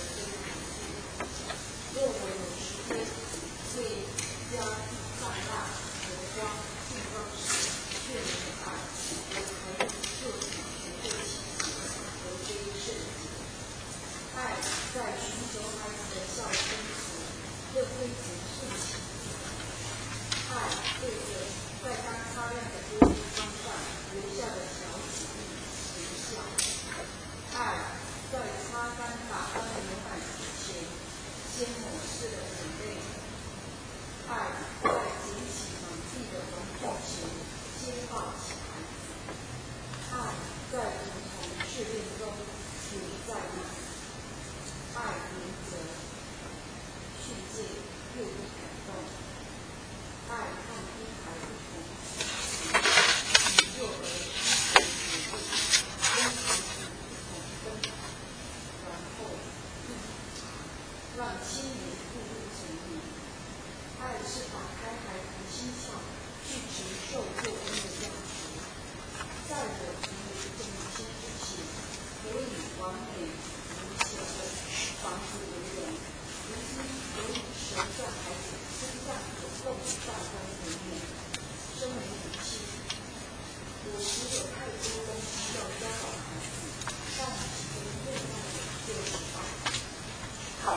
若我有时间为家放大和光尽光时，确实有我可以就此学会起而非圣洁。爱在寻求孩子的孝心时，又非常盛情。爱对着在刚擦亮的玻璃窗上留下的小指微笑。爱在擦干打翻的牛奶之前，先抹拭了眼泪。爱在捡起满地的玩具前，先抱起孩子。爱在如同试炼中留在那里。爱原则世界又一感动，爱和婴孩不同，与幼儿学会温习不同灯，然后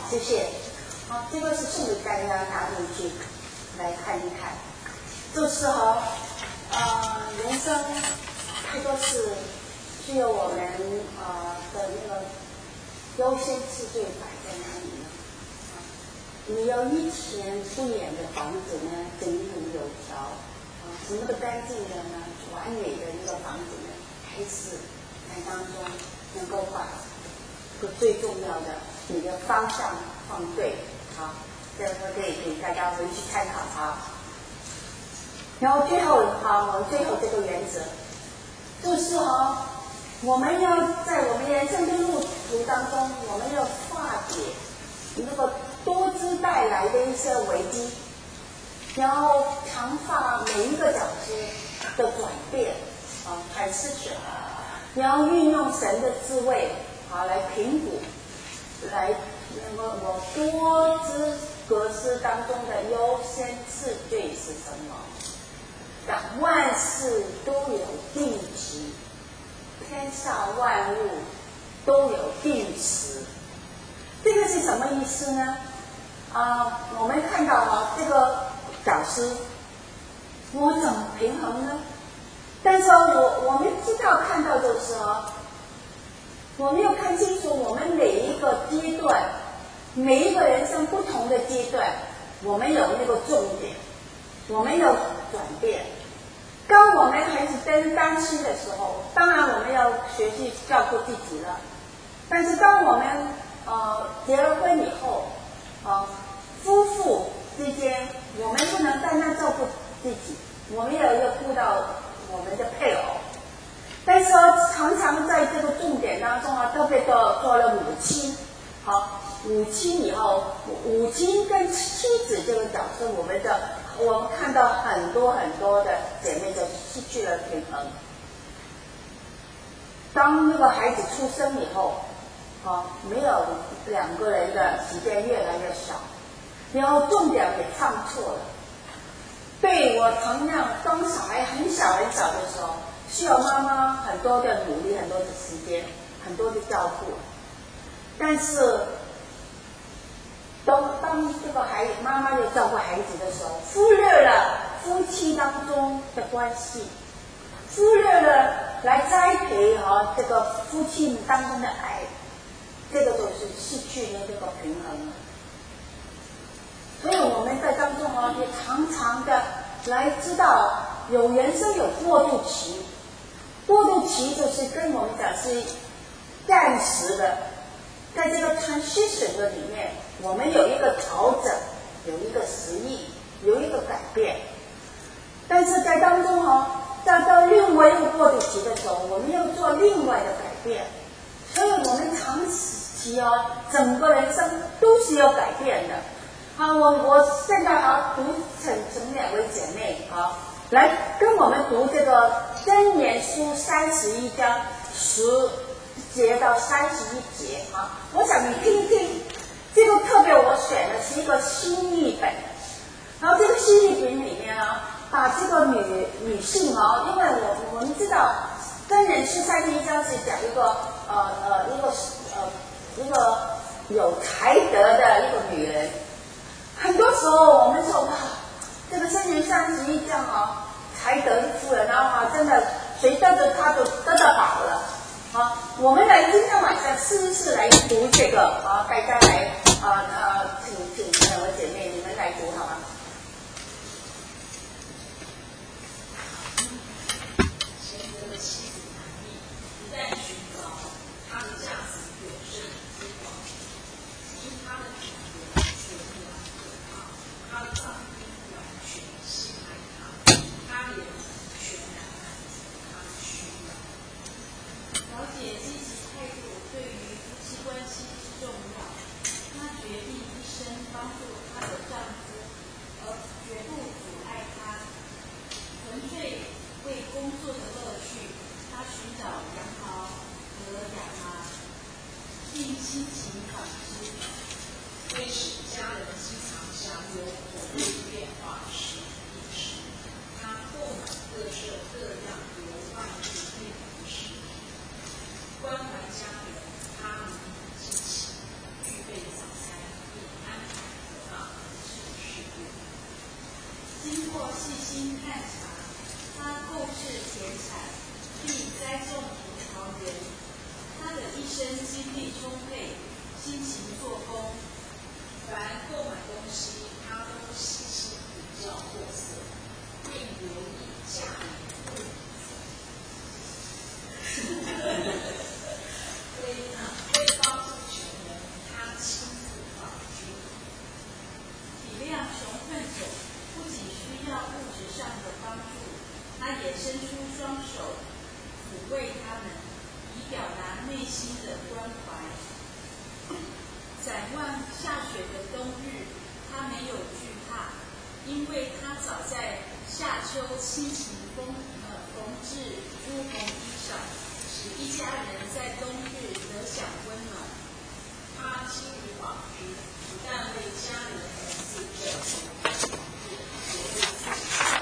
谢谢。好，这个是送给大家拿回去来看一看。就是人生太多事，只有我们的那个优先次序摆在哪里呢？你要一尘不染的房子呢，井井有条，什么都干净的呢，完美的一个房子呢，还是在当中能够把这个最重要的你的方向放对。好，这个可以给大家回去参考哈。然后最后我们最后这个原则就是我们要在我们人生的路途当中，我们要化解那个多姿带来的一些危机，然后强化每一个角色的转变很视觉，然后运用神的智慧来评估，来那么我多姿格式当中的优先次序是什么？让万事都有定局，天下万物都有定时。这个是什么意思呢？我们看到这个导师，我怎么平衡呢？但是我们知道看到就是我们要看清楚我们每一个阶段，每一个人生不同的阶段，我们有那个重点，我们有转变。当我们还是单亲的时候，当然我们要学习照顾自己了。但是当我们结了婚以后，夫妇之间，我们不能单单照顾自己，我们也要顾到我们的配偶。但是常常在这个重点当中特别做了母亲。母亲以后，母亲跟妻子这个角色，我们看到很多的姐妹就失去了平衡。当那个孩子出生以后，没有两个人的时间越来越少，然后重点也唱错了。对，我同样当小孩很小的时候，需要妈妈很多的努力，很多的时间，很多的照顾。但是当这个妈妈要照顾孩子的时候，忽略了夫妻当中的关系，忽略了来栽培这个夫妻当中的爱，这个就是失去了这个平衡了。所以我们在当中也常常的来知道，有人生有过渡期，过渡期就是跟我们讲是暂时的。在这个 transition 的里面，我们有一个调整，有一个实意，有一个改变。但是在当中到另外一个过渡期的时候，我们要做另外的改变。所以我们长期整个人生都是要改变的。我现在读请两位姐妹来跟我们读这个箴言书31章10节到31节我想你听一听。这个特别我选的是一个新译本，然后这个新译本里面把这个女性因为我们知道箴言书31章是讲一个有才德的一个女人。很多时候我们说这个箴言31章才德夫人真的谁得着她就得到宝了。我们来今天晚上试来读这个大家来请两位姐妹你们来读好吗？ 贤德的妻子难觅，不但寻找他的价值有胜之光，因他的品格全然可靠，他的丈夫完全信赖他，他也全然满足他的需要。了解积极态度对于夫妻关系之重要，他决定过细心探查，他购置田产，并栽种葡萄园。他的一生精力充沛，辛勤做工。凡购买东西，他都细心比较货色，并留意价廉为帮助穷人，他亲自保居。体谅穷困者，不仅需要物质上的帮助，他也伸出双手抚慰他们，以表达内心的关怀。展望下雪的冬日，他没有惧怕，因为他早在夏秋辛勤缝制朱红衣裳，使一家人在冬日得享温暖。他精于保居，不但为家人而自证，也为自己他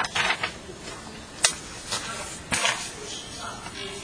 不是丈夫，他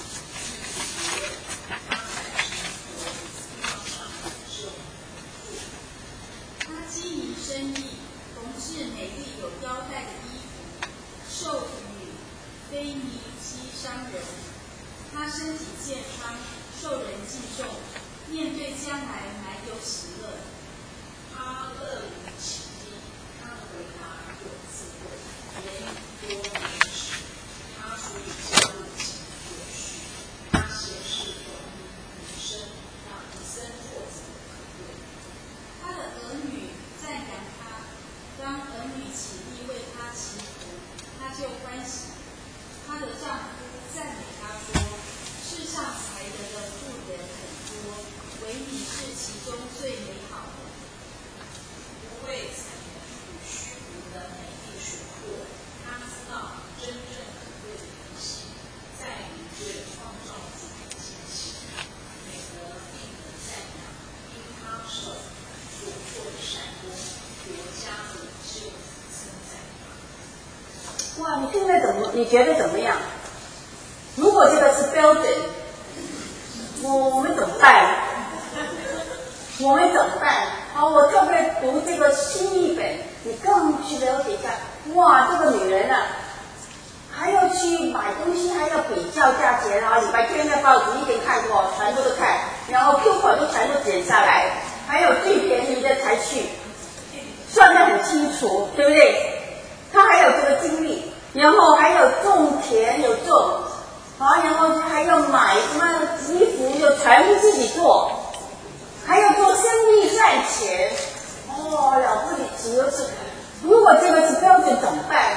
经营生意，缝制美丽有腰带的衣服，授予非尼基商人。他身体健康，受人敬重，面对将来满有喜乐。他乐于其地，他的回答有智慧，言语多明实。他处理家务及有序，他闲事短语女生，让一生作者可贵。他的儿女赞扬他，当儿女起立为他祈福，他就欢喜。她的丈夫赞美她说：“世上才德的妇人很多，唯你是其中最美好的。”不为财与虚无的美丽所惑，她知道真正可贵的东西在于对创造主的惊喜。美德并得赞扬，因她所做的善功，国家领袖称赞她。 哇，你听得怎么？你觉得怎么样？如果这个是标准，我们怎么办？我们怎么办？好，我特别读这个新译本，你更去了解一下。哇，这个女人啊，还要去买东西，还要比较价钱啊！礼拜天的报纸一点看过，全部都看，然后 coupon 都全部剪下来，还有最便宜的才去，算得很清楚，对不对？她还有这个精力，然后还有种田有种，然后还要买什么衣服，就全部自己做。还要做生意赚钱，了不起！就是如果这个是标准怎么办？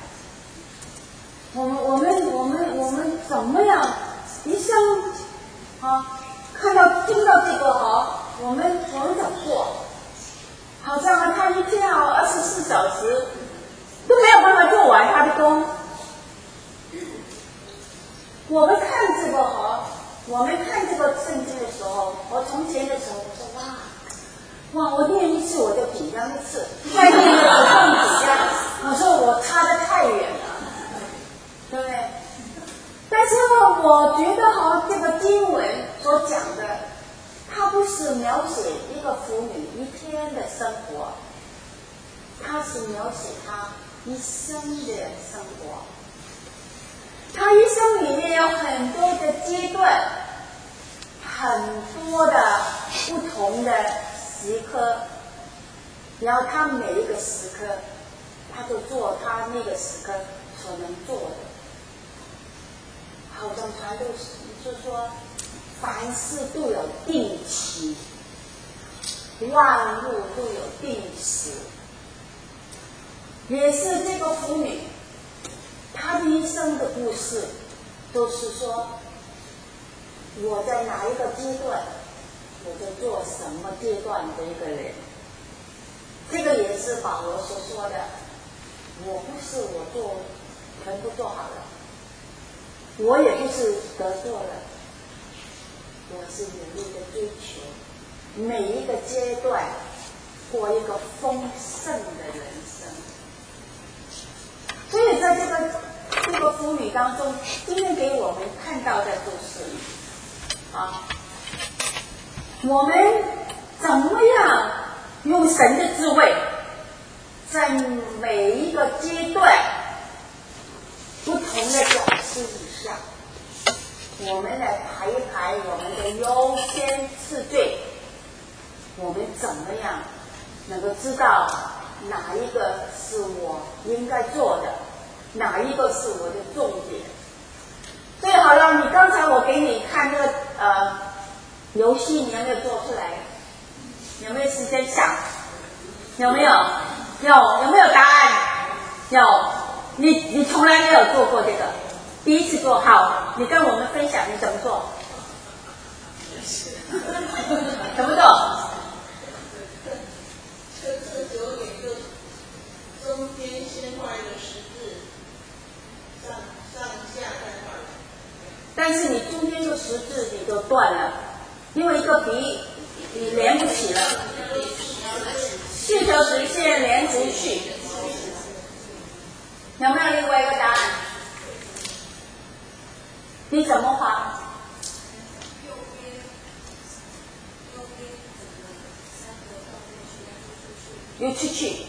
我们怎么样一生听到这个我们怎么做？好像他一天24小时都没有办法做完他的工。我们看这个圣经的时候，我从前的时候我说哇，我念一次我就紧张一次，再念一次更紧张。我说我差得太远了，对不对？但是我觉得这个经文所讲的，它不是描写一个妇女一天的生活，它是描写她一生的生活。她一生里面有很多的阶段，很多的不同的时刻，然后她每一个时刻，她就做她那个时刻所能做的。好像传道就说，凡事都有定期，万物都有定时。也是这个妇女，她的一生的故事，都是说我在哪一个阶段，我就做什么阶段的一个人。这个也是保罗所说的，我不是我做全部做好了，我也不是得做了，我是努力的追求每一个阶段过一个丰盛的人生。所以在这个妇女当中，今天给我们看到的就是我们怎么样用神的智慧在每一个阶段不同的角色以下，我们来排一排我们的优先次序，我们怎么样能够知道哪一个是我应该做的，哪一个是我的重点。所以好了，你刚才我给你看这个游戏，你有没有做出来？有没有时间想？有没有？有没有答案？有。你从来没有做过这个，第一次做。好，你跟我们分享你怎么做？怎么做？ 就是留给一个中间先画一个十字，上下再画。 但是你中间这十字你就断了，因为一个笔你连不起了，细条直线连直去。有没有另外一个答案？你怎么画？有出去。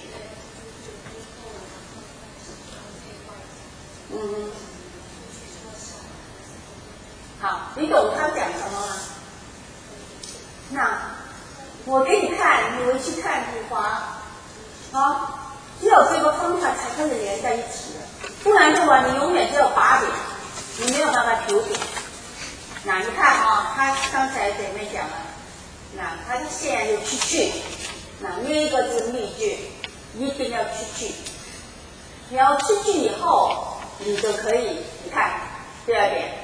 好，你懂他讲什么吗？那我给你看，你回去看图画，好，只有这个方法才可以连在一起的，不然的话，你永远只有8点，你没有办法9点。那你看啊，他刚才姐妹讲了，那他的线有出去，那那个是秘诀，一定要出去。你要出去以后，你就可以，你看第2点。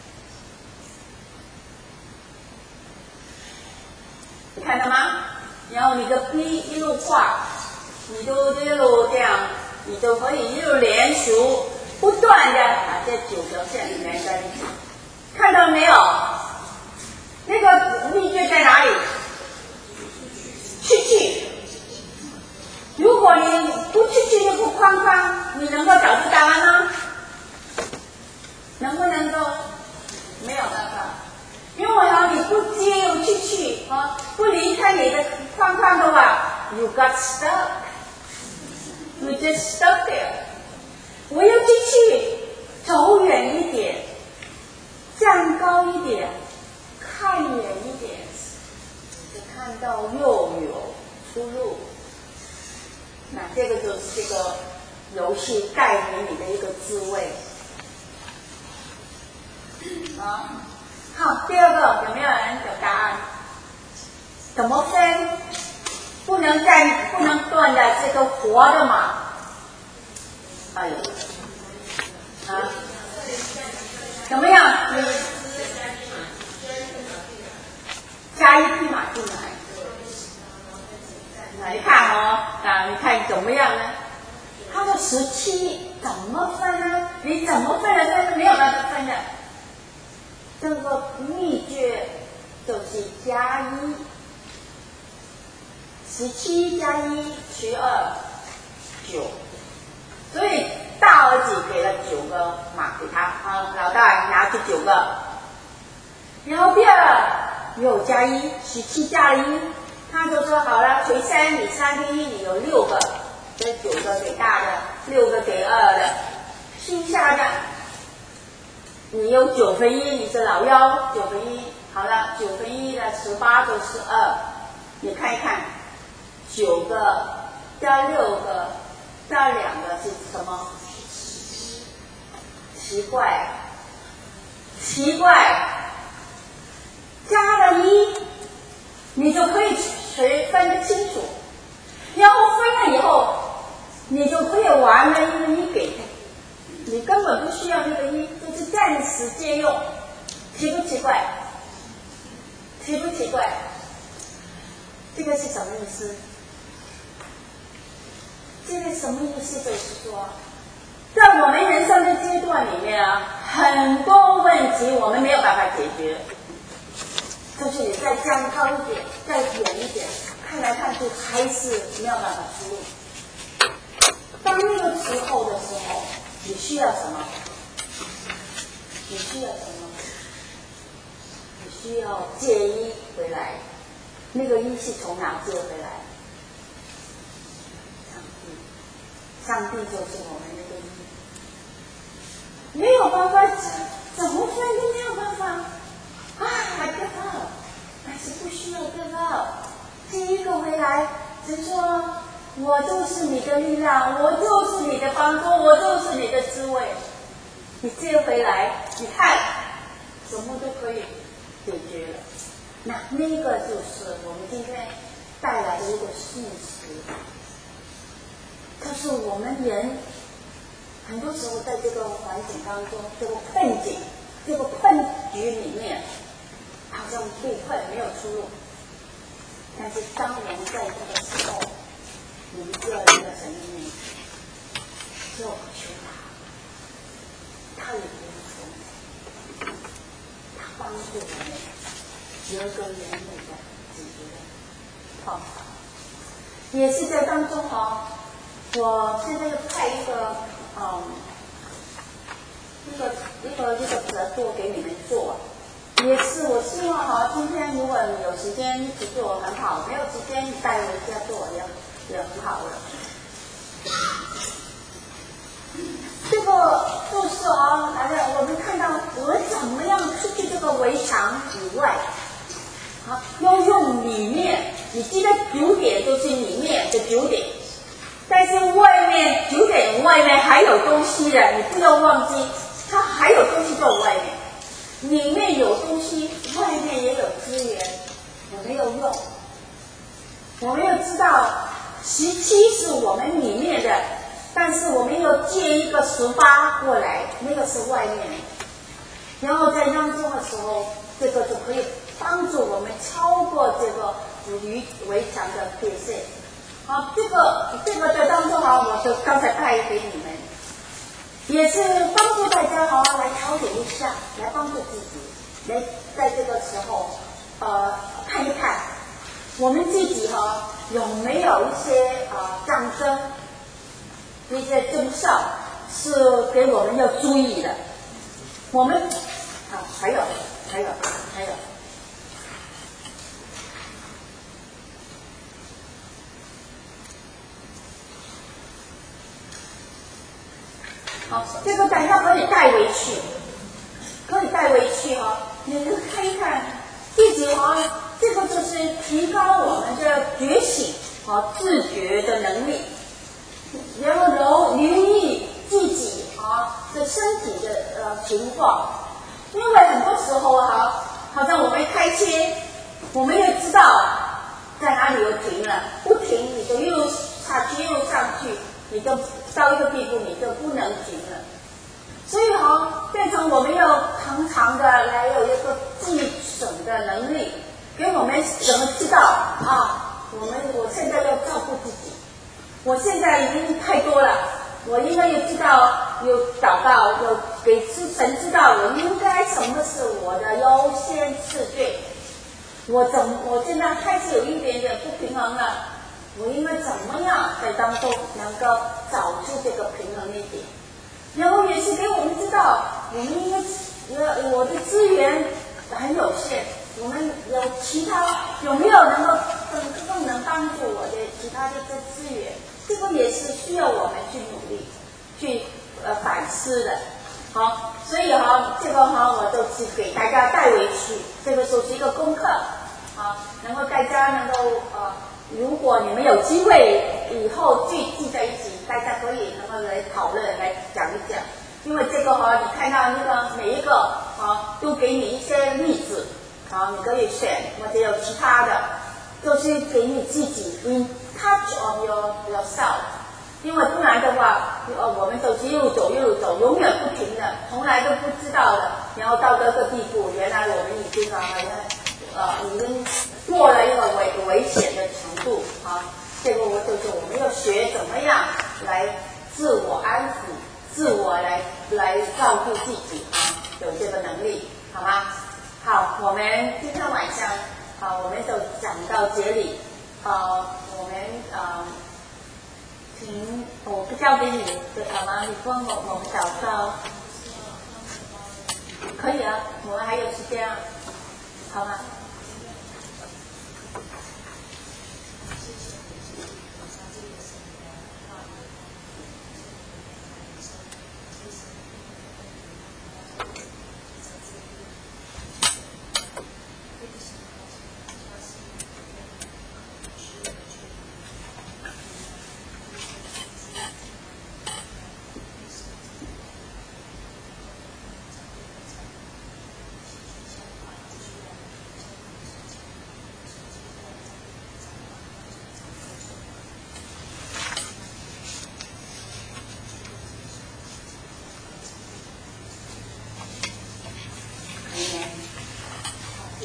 你看到吗？然后你的 B 一路画，你就一路这样，你就可以一路连续不断的把这9条线连在一起。看到没有？那个秘诀在哪里？出去。如果你不出去那个框框，你能够找出答案吗？能不能够？没有办法。因为你不接又出去不离开你的框框的话 ，you got stuck， you just stuck there。我要出去，走远一点，站高一点，看远一点，就看到又有出路。那这个就是这个游戏带给你的一个滋味好，第2个有没有人有答案？怎么分？不能断的这个活的嘛？哎呦，怎么样？你加1匹马进来。你看你看怎么样呢？它的17怎么分呢？你怎么分的？这是没有办法分的。这个秘诀就是加1 ，17加1除2 9，所以大儿子给了9个马给他老大拿出9个，然后第2又加1 ，17加1，他就说好了，除3你3比1你有6个，这9个给大的，6个给2的，剩下的。你有1/9，你是老幺1/9，好了，1/9的18就是2，你看一看，9个加6个加2个是什么？奇怪，加了1，你就可以分得清楚，然后分了以后，你就可以玩了一个1给他。你根本不需要那个1，就是暂时借用，奇不奇怪？奇不奇怪？这个是什么意思？这个什么意思？就是说，在我们人生的阶段里面很多问题我们没有办法解决，就是你再站高一点，再远一点，看来看去还是没有办法出路。当那个时候的时候，你需要什么？你需要借1回来，那个1是从哪借回来？ 上帝就是我们的唯一。没有办法，怎么算都没有办法啊！还得到，但是不需要得到。第一个回来，只说我就是你的力量，我就是你的帮助，我就是你的滋味。你接回来，你看，什么都可以解决了。那个就是我们今天带来的一个信息，就是我们人很多时候在这个环境当中，这个困境、这个困局里面，好像被困没有出路。但是当我们在这个时候，我们就要来到神里面，就求他也不从，他帮助我们有一个完美的解决的方法。也是在当中我现在要派一个合作给你们做，也是我希望今天如果你有时间一起做很好，没有时间你带回家做也很好了。这个就是我们看到我怎么样出去这个围墙以外，要用里面，你记得9点都是里面的9点，但是外面9点外面还有东西的，你不要忘记，它还有东西在外面，里面有东西，外面也有资源，有没有用？我们要知道17是我们里面的，但是我们要借一个18过来，那个是外面的，然后在当中的时候，这个就可以帮助我们超过这个围墙的界限。好，这个在当中我就刚才带给你们，也是帮助大家来调整一下，来帮助自己，来在这个时候看一看我们自己有没有一些战争，一些征兆是给我们要注意的。我们还有。好，这个等一下可以带回去，你们看一看自己这个就是提高我们的觉醒自觉的能力，然后留意自己的身体的情况，因为很多时候好像我们开车，我们也知道在哪里又停了，不停你就又下去又上去，你就到一个地步你就不能停了。所以变成我们要常的来有一个记省的能力，给我们怎么知道我现在要照顾自己，我现在已经太多了，我应该要知道，有祷告，有给神知道我应该什么是我的优先次序，我现在开始有一点点不平衡了，我应该怎么样在当中能够找出这个平衡一点，然后也是给我们知道我们应该我的资源很有限，我们有其他有没有能够更能帮助我的其他的资源，这个也是需要我们去努力去反思的。好，所以这个我就是给大家带回去，这个就是一个功课然后大家能够如果你们有机会以后聚在一起，大家可以能够来讨论来讲一讲，因为这个你看到那个每一个都给你一些例子你可以选，或者有其他的就是给你自己touch on yourself， 因为不然的话我们都是一路走永远不停的，从来都不知道的，然后到这个地步，原来我们已经已经过了一个危险的程度这个就是我们要学怎么样来自我安抚，自我来照顾自己有这个能力，好吗？好，我们今天晚上我们就讲到这里我们请我不交给你好吗？你帮我们找到可以我们还有时间好吗？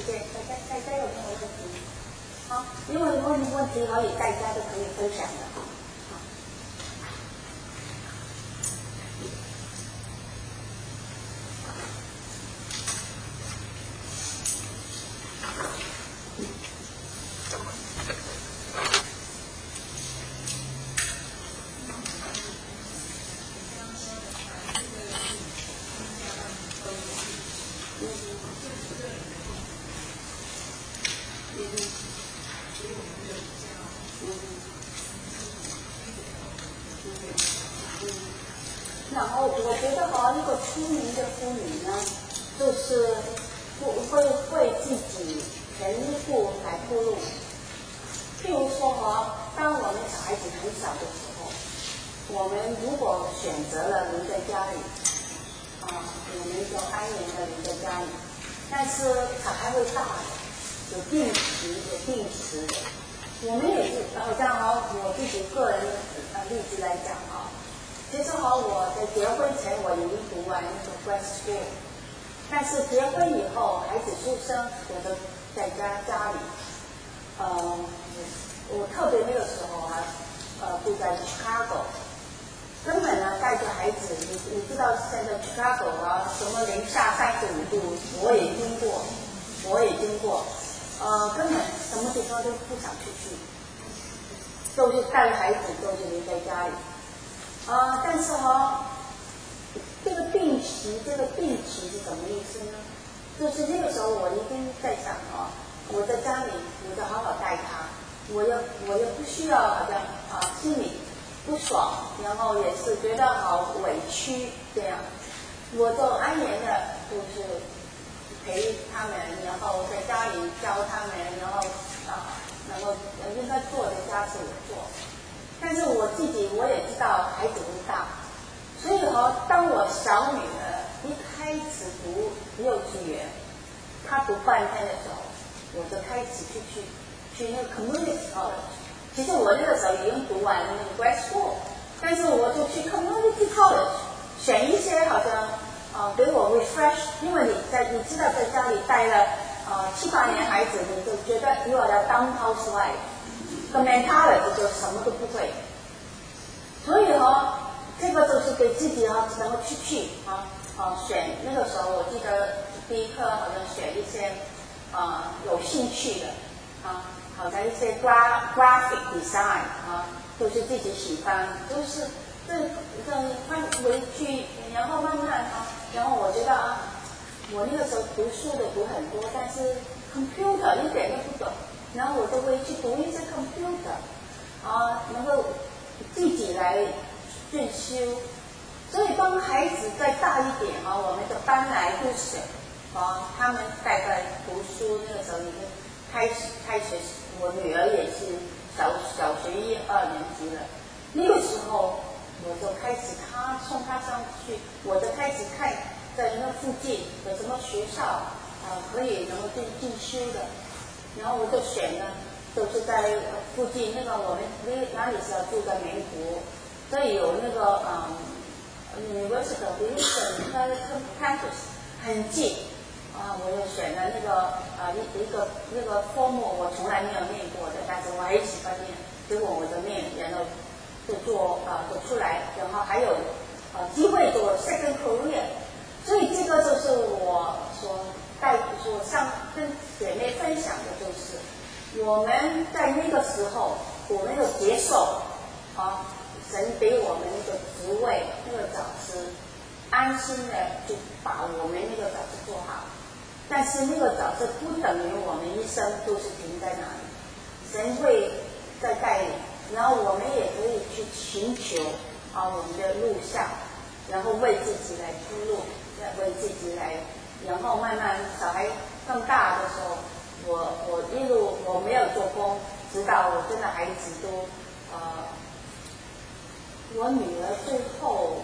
间，大家有没有问题？好，因为问题可以大家都可以分享的。然后我觉得一个出名的妇女呢，就是会自己全部来铺路。譬如说当我们小孩子很小的时候，我们如果选择了留在家里，我们就安然的留在家里。但是小孩会大的，有定时有定时的。我们也是，好像我自己个人的例子来讲其实我在结婚前我已经读完那个 grad school， 但是结婚以后孩子出生，我都在家里。我特别那个时候住在 Chicago， 根本呢带着孩子，你知道现在 Chicago 什么零下35度，我也经过，根本什么地方都不想出去，都是带着孩子，都是留在家里。但是这个定期是什么意思呢？就是那个时候我已经在想我在家里我就好好带他，我又不需要好像心里不爽，然后也是觉得好委屈这样，我就安然的就是陪他们，然后在家里教他们，然后应该做的家事我做。但是我自己我也知道孩子会大，所以当我小女儿一开始读幼稚园，她读半天的时候，我就开始去那个 community college。其实我那个时候已经读完了那个 grad school， 但是我就去 community college 选一些好像给我 refresh， 因为你知道在家里待了7、8年孩子，你就觉得又要当 housewife。个 mentality 就什么都不会，所以这个就是给自己能够去选。那个时候我记得第一课好像选一些有兴趣的好像一些 graphic design 都是自己喜欢，都是这回去，然后慢慢然后我觉得我那个时候读书的读很多，但是 computer 一点都不懂。然后我就会去读一些 computer， 能够自己来进修。所以当孩子再大一点我们就搬来不省他们大概读书那个时候已经开学，我女儿也是小学1、2年级了。那个时候我就开始送她上去，我就开始看在那附近有什么学校可以能够进修的。然后我就选了，就是在附近那个我们哪里是要住在美国，所以有那个University of Houston campus 很近我就选了那个那个科目我从来没有念过的，但是我很喜欢念，结果我就念，然后就就出来，然后还有机会做 second career， 所以这个就是我所上跟姐妹分享的就是，我们在那个时候，我们就接受神给我们那个职位那个角色，安心的就把我们那个角色做好。但是那个角色不等于我们一生都是停在那里，神会在带领，然后我们也可以去寻求我们的路向，然后为自己来铺路，为自己来。然后慢慢小孩更大的时候，我一路我没有做工，直到我真的孩子都我女儿最后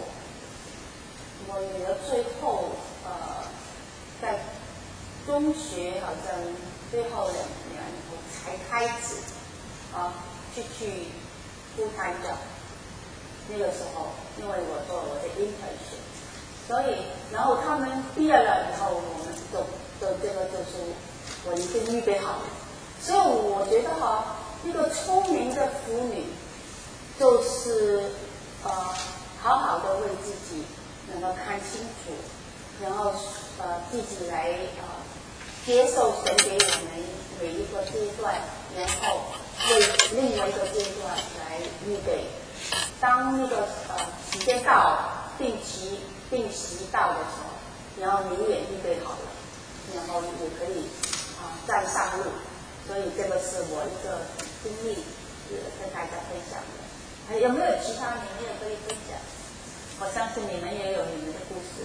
在中学好像最后2年我才开始去full time job。那个时候因为我做我的 internship， 所以然后他们毕业了以后，我们就这个就是我已经预备好了。所以我觉得哈，一个聪明的妇女，就是好好的为自己能够看清楚，然后自己来接受神给我们每一个阶段，然后为另外一个阶段来预备。当那个时间到，定期到的时候，然后你也预备好了，然后也可以再上路。所以这个是我一个经历，跟大家分享的。有没有其他你们也可以分享？我相信你们也有你们的故事。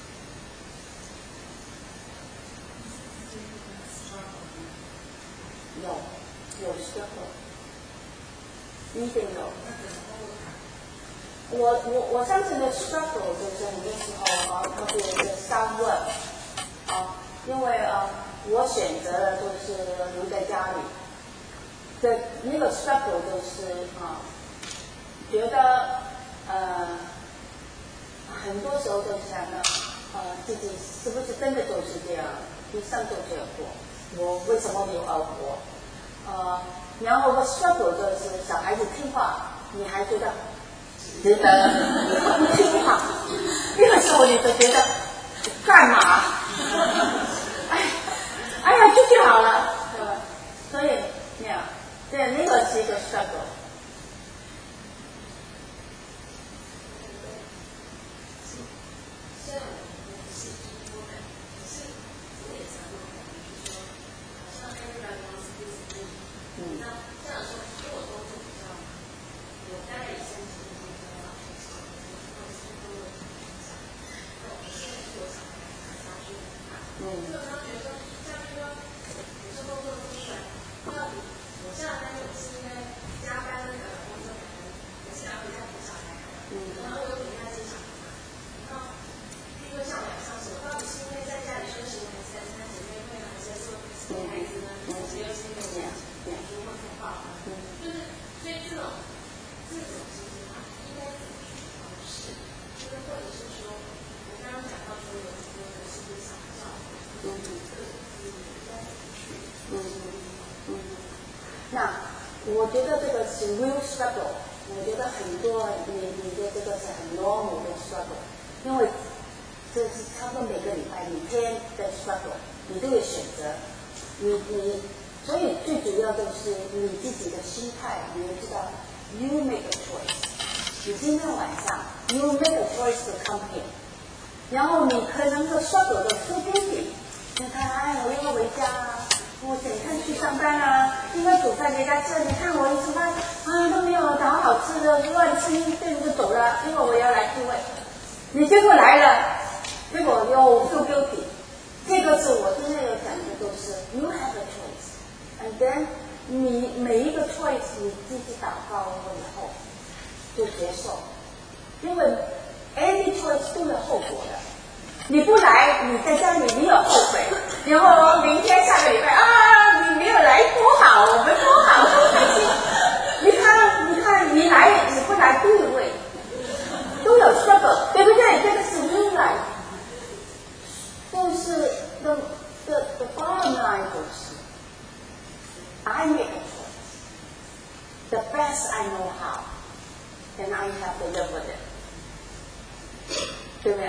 有时候，一定有。我相信的 struggle 就是很多时候特别是三问因为我选择的都是留在家里，的那个 struggle 就是觉得很多时候都想着自己是不是真的就是这样，一生就这样过，我为什么没有而活？然后我 struggle 就是小孩子听话，你还觉得值得不听话，那个时候你就觉得干嘛？哎呀，就好了，对吧？所以那个是一个 struggle。那我觉得这个是 real struggle， 我觉得很多你的这个是很 normal 的 struggle， 因为这是差不多每个礼拜每天的 struggle， 你都有选择，所以最主要就是你自己的心态，你要知道 you make a choice， 你今天晚上 you make a choice to come here， 然后你可能是 struggle 的出边点，你看我要回家我整天去上班应该煮饭给他吃，你看我一吃饭都没有找好吃的，乱吃一顿就走了，因为我要来聚会。你结果来了，结果又 feel guilty， 这个是我真正要讲的，都是 you have a choice， and then 你每一个 choice 你自己祷告了以后就接受，因为 any choice 都有后果的。你不来，你在家里你有后悔，然后明天下个礼拜你没有来多好，我们多好多开心。你看你来你不来都有味，都有 struggle， 对不对？这个是 real life， 就是 the bottom line 就是 I make a choice the best I know how and I have to live with it， 对不对？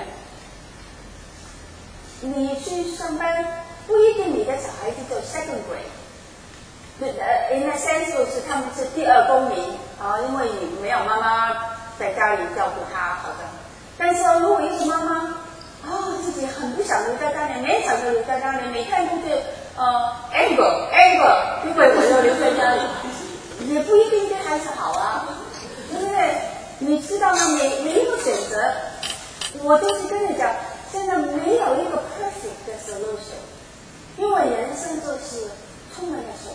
你去上班不一定你的小孩子就 second grade，in a sense 就是他们是第二公民因为你没有妈妈在家里照顾他，好像。但是如果一个妈妈自己很不想留在家里，勉强的留在家里，每天都是anger， 因为我要留在家里，也不一定对孩子好对不对？你知道吗？每一个选择，我都是跟你讲。现在没有一个 perfect 的 solution， 因为人生就是充满了选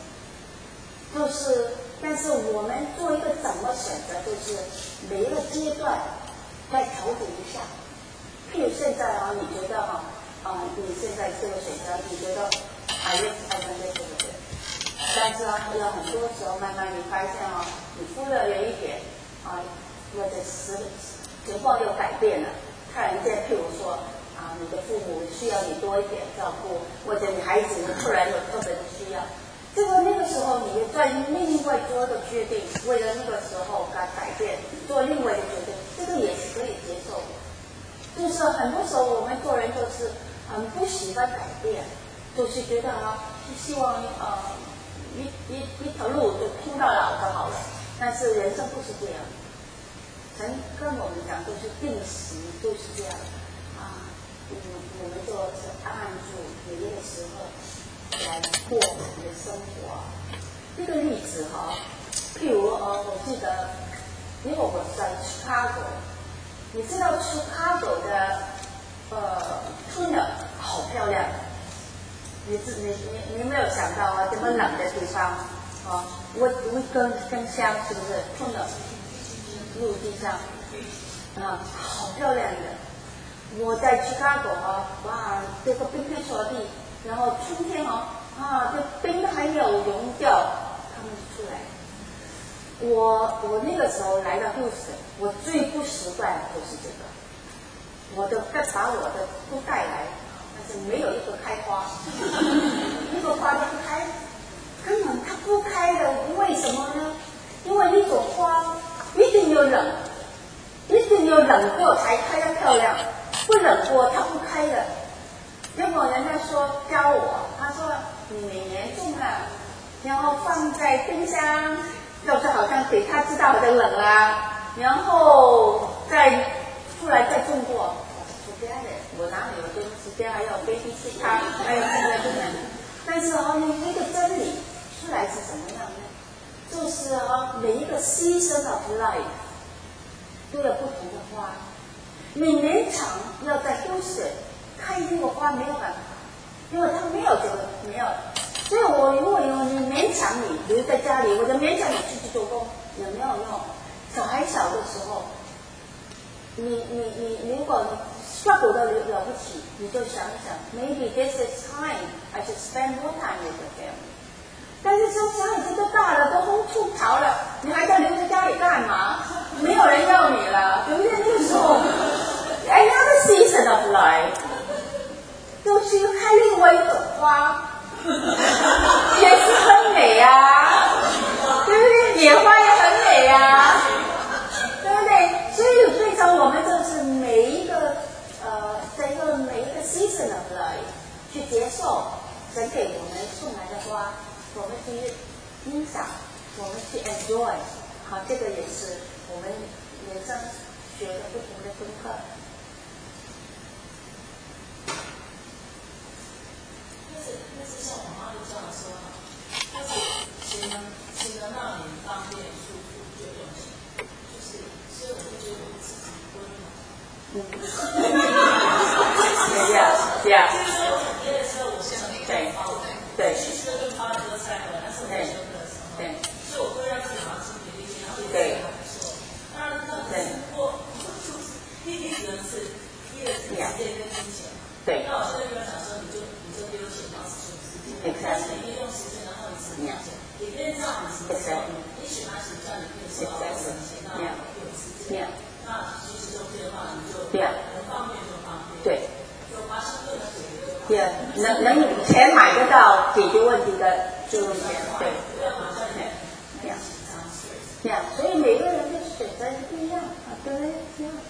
择，但是我们做一个怎么选择，就是每一个阶段再调整一下。譬如现在你觉得你现在这个选择，你觉得对不对？但是有很多时候慢慢你发现你忽略了一点或者情况又改变了。看人家譬如说你的父母需要你多一点照顾，或者你孩子呢突然有特别的需要，那个时候你在另外做的决定，为了那个时候改变，做另外的决定，这个也是可以接受的。就是很多时候我们做人就是不喜欢改变，就是觉得希望一条路就通到老就好了。但是人生不是这样，神跟我们讲都是定时，都是这样我们就是按住每一个时候来过我们的生活。这个例子譬如我记得，因为我在 Chicago， 你知道 Chicago 的tunnel 好漂亮，你没有想到这么冷的地方我跟乡是不是 tunnel 陆地上好漂亮的。我在 Chicago 哇，这个冰天雪地，然后春天这冰还没有融掉，他们就出来。我那个时候来到 Houston， 我最不习惯就是这个，我都把我的都带来，但是没有一个开花，一个花都不开，根本它不开的，为什么呢？因为那种花一定要冷，一定要冷过才开得漂亮，不冷过它不开的。结果人家说教我，他说你每年种然后放在冰箱，就是好像给他知道的冷然后再出来再种过。我哪里有这个时间还要飞机去它，还有这个但是那个真理出来是什么样呢？就是每一个 season of life 都有不同的花。你勉强要在Houston开这个花没有办法，因为它没有这个没有。所以如果你勉强你留在家里，或者勉强你出去做工，也没有用。小孩小的时候，你如果你struggle 到了不起，你就想一想 ，maybe this is time I should spend more time with the family。但是说小孩子都大了，都风出逃了，你还在留在家里干嘛？没有人要你了，对不对？那个时候 ，another season of life， 就去开另外一种花，也是很美对不对？野花也很美对不对？所以变成我们就是每一个每一个 season of life 去接受神给我们送来的花，我们去欣赏，我们去 enjoy。这个也是我们人生学的不同的功课。 但是像我妈就这样说但是谁能让你方便舒服就用心，就是所以我就觉得我自己温暖。就是说有的时候我现在对，其实跟发哥菜了，但是我休克的时候，所以我会让自己好像心平气和，然后也觉得还不错。当然，那只不过一只能是一个时间跟金钱。那我现在就要想说，你就丢钱，然后是时间，但是你利用时间，然后你是金钱，也可以让你什么时候，你喜欢什么叫你可以说我省钱，那我有时间，那其实中间的话，你就能方便就方便。有华盛顿的解决的话， 能钱买得到解决问题的就用钱，所以每个人的选择是不一样对，这样。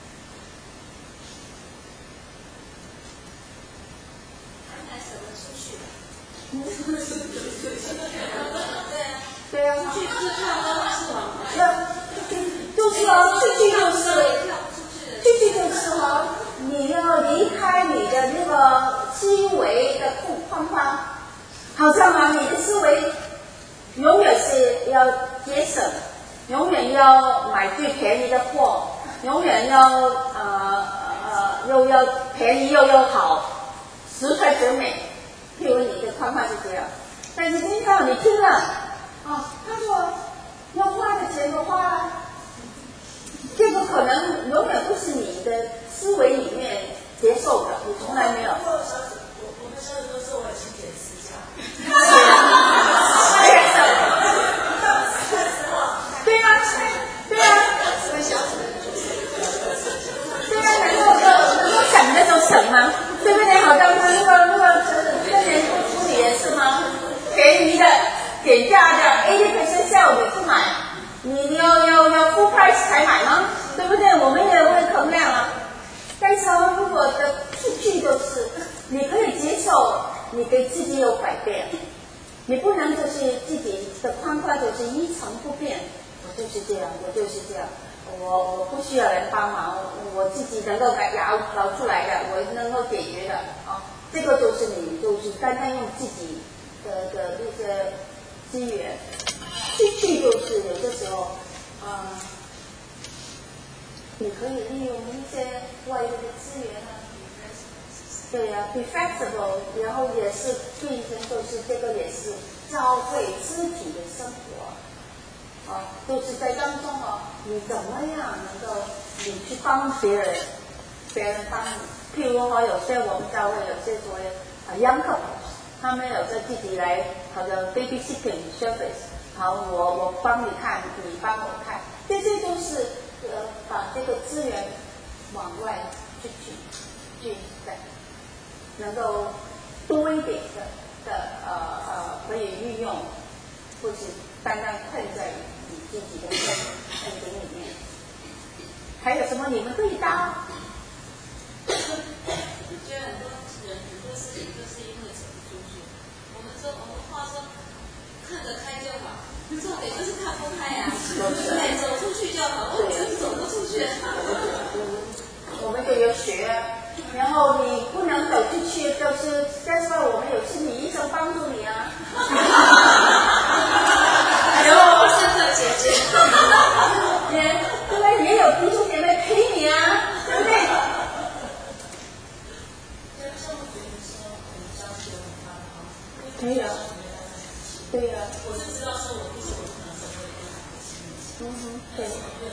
还舍得出去。 对啊， 出去就是你要离开你的那个思维的框框，好像你的思维永远是要节省，永远要买最便宜的货，永远要又要便宜又好，实在绝美。譬如你的框框是这样，但是今天你听了他说要花的钱都花了，这个可能永远不是你的思维里面接受的，你从来没有。 我们小姐都说我勤俭持家。 对啊，然后省的就省嘛，对不对？好减价的 80% sale 你不买，你要 full price 才买吗？对不对？我们也会衡量啊。但是如果的出去就是你可以接受，你给自己有改变，你不能就是自己的框框就是一成不变，我就是这样，我就是这样。我不需要人帮忙，我自己能够熬出来的，我能够解决的啊。这个就是你就是单单用自己的这个资源，出去就是有的时候，你可以利用一些外部的资源啊。对呀，be flexible， 然后也是毕竟就是这个也是教会肢体的生活。就是在当中你怎么样能够你去帮别人，别人帮你。譬如有些我们教会有些所谓young couple， 他们有时候自己来好像 babysitting service， 好，我帮你看，你帮我看，这些都是把这个资源往外去能够多一点的可以运用，或是单单困在你自己的困境里面。还有什么你们可以搭？ 我觉得很多人很多事情都是因为走不出去。我们话说看得开就好，重点就是看不开呀。走出去就好，我真走不出去。 我们就有学，然后你不能走出去，就是但是我们有心理医生帮助你啊。 然后现在姐姐， 对，也有弟兄姐妹陪你啊，对不对？对呀，对呀。 我是知道说我不是我可能成为一个好心理， 对。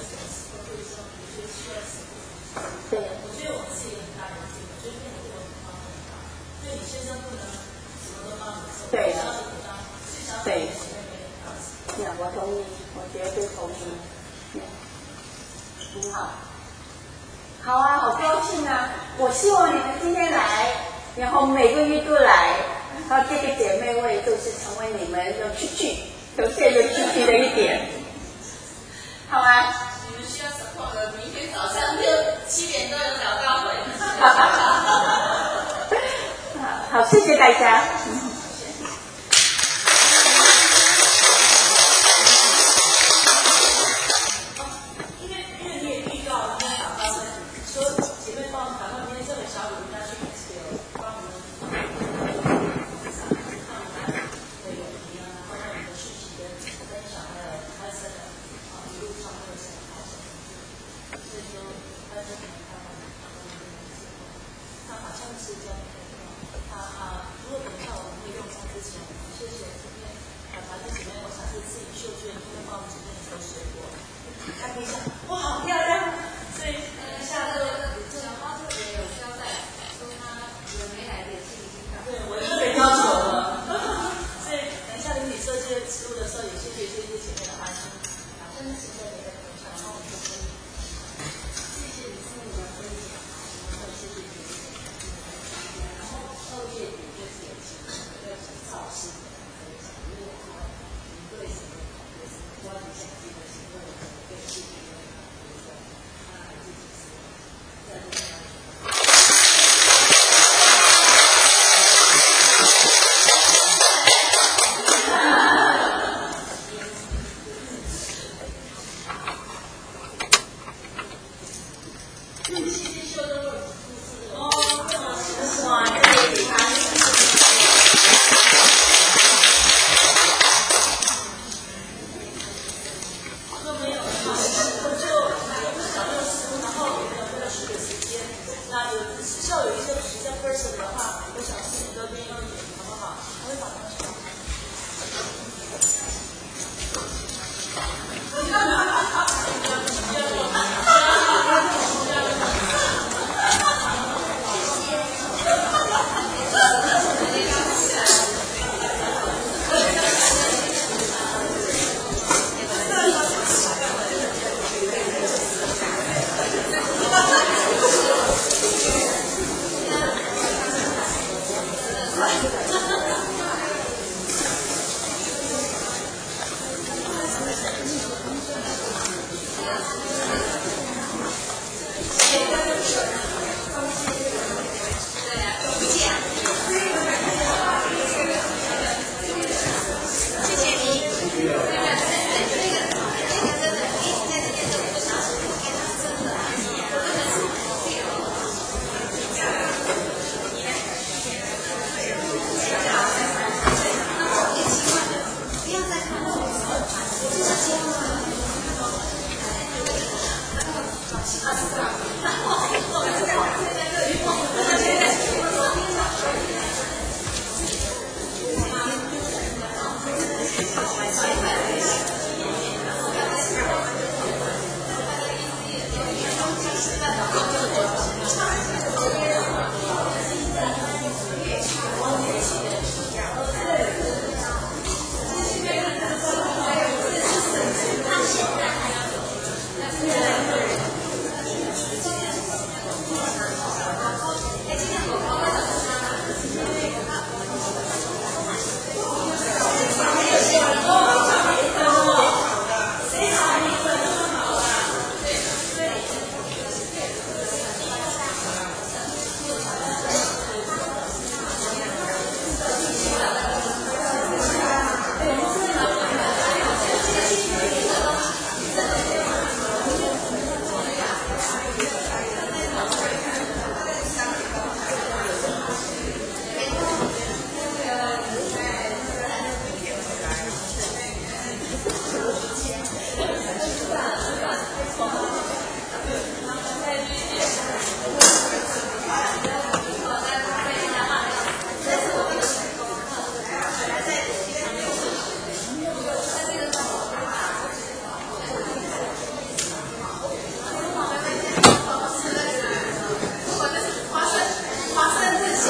对， 我觉得我们是一个很大的事情，我觉得那个对我很帮助很大。对你先生不能什么都帮你做， 对的，对， 我同意，我绝对同意。很好，好啊，好高兴啊！我希望你们今天来，然后每个月都来，然后这个姐妹会就是成为你们的出去，有这个出去的一点，好吗？ 你们需要 support 的，明天早上7点都有早高会。 好，谢谢大家。 因为你也预告了，今天早高会说姐妹帮我们打到今天这个小组应该去 Expo 帮我们看我们的有题啊，然后我们的讯息跟分享还有拍摄的一路上会有什么好什么，所以说大家可能他好像是这样的。如果等一下我们会用上之前，谢谢今天团队姐妹，我尝试自己秀娟今天帮我们准备很多水果，看一下，哇，好漂亮！所以下这个小花特别有交代，说她有没来的信息，对我特别要求了。所以等一下你设计食物的时候，也谢谢姐妹的安心，真的是在你的头上，然后我们就可以谢谢你父母的分享，然后谢谢姐姐。然后2月底就是有请要请造势的分享，如果你对什么有什么关于想记的行动，对视频的比如说他还自己是在这个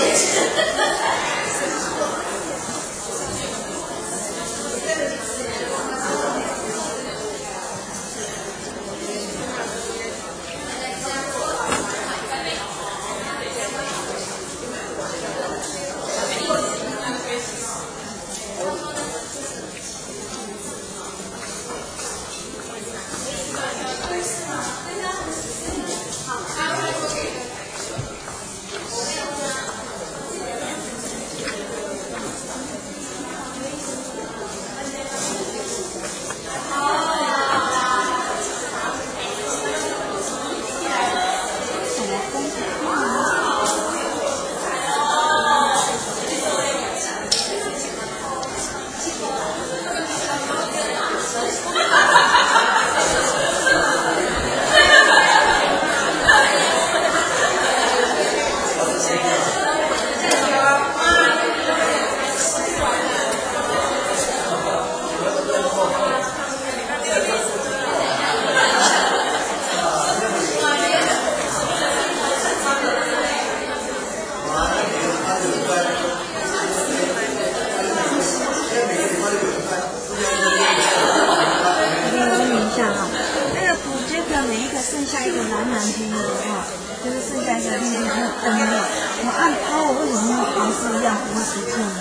剩下一个蓝黑的话，就是剩下一个绿绿还有灯的。我按power为什么还是一样不会出错呢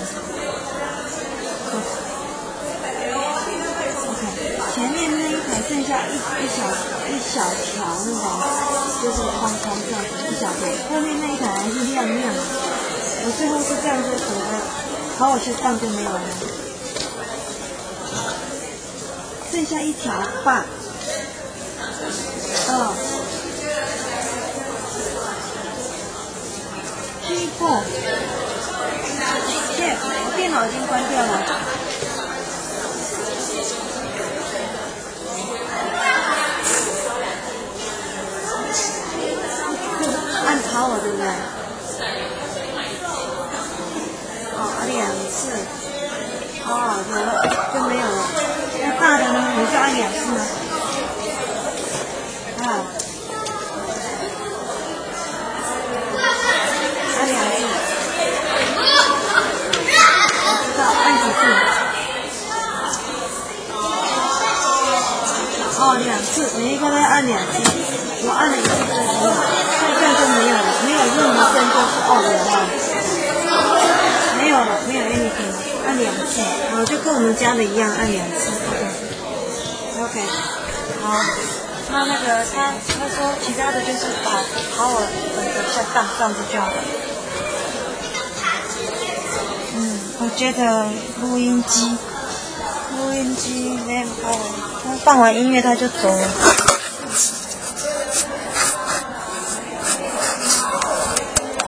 ？OK， 前面那一台剩下一小条那种，就是框框这样子一小条，后面那一台还是亮亮的。我最后是这样就觉得power shut down就没有了，剩下一条半。G4， 对，我电脑已经关掉了。按power对不对？2次，有了就没有了。那大的呢？你是按2次吗？按2次。我知道，按几次？2次，每一个都要按2次。我按了1次就没有，所以这样就没有了，没有任何声就是了。没有了，没有 anything 了，按2次，就跟我们家的一样，按2次。OK， 好。那个他说其他的就是把power整个下档这样子就好了。我觉得录音机没有power，他放完音乐他就走了。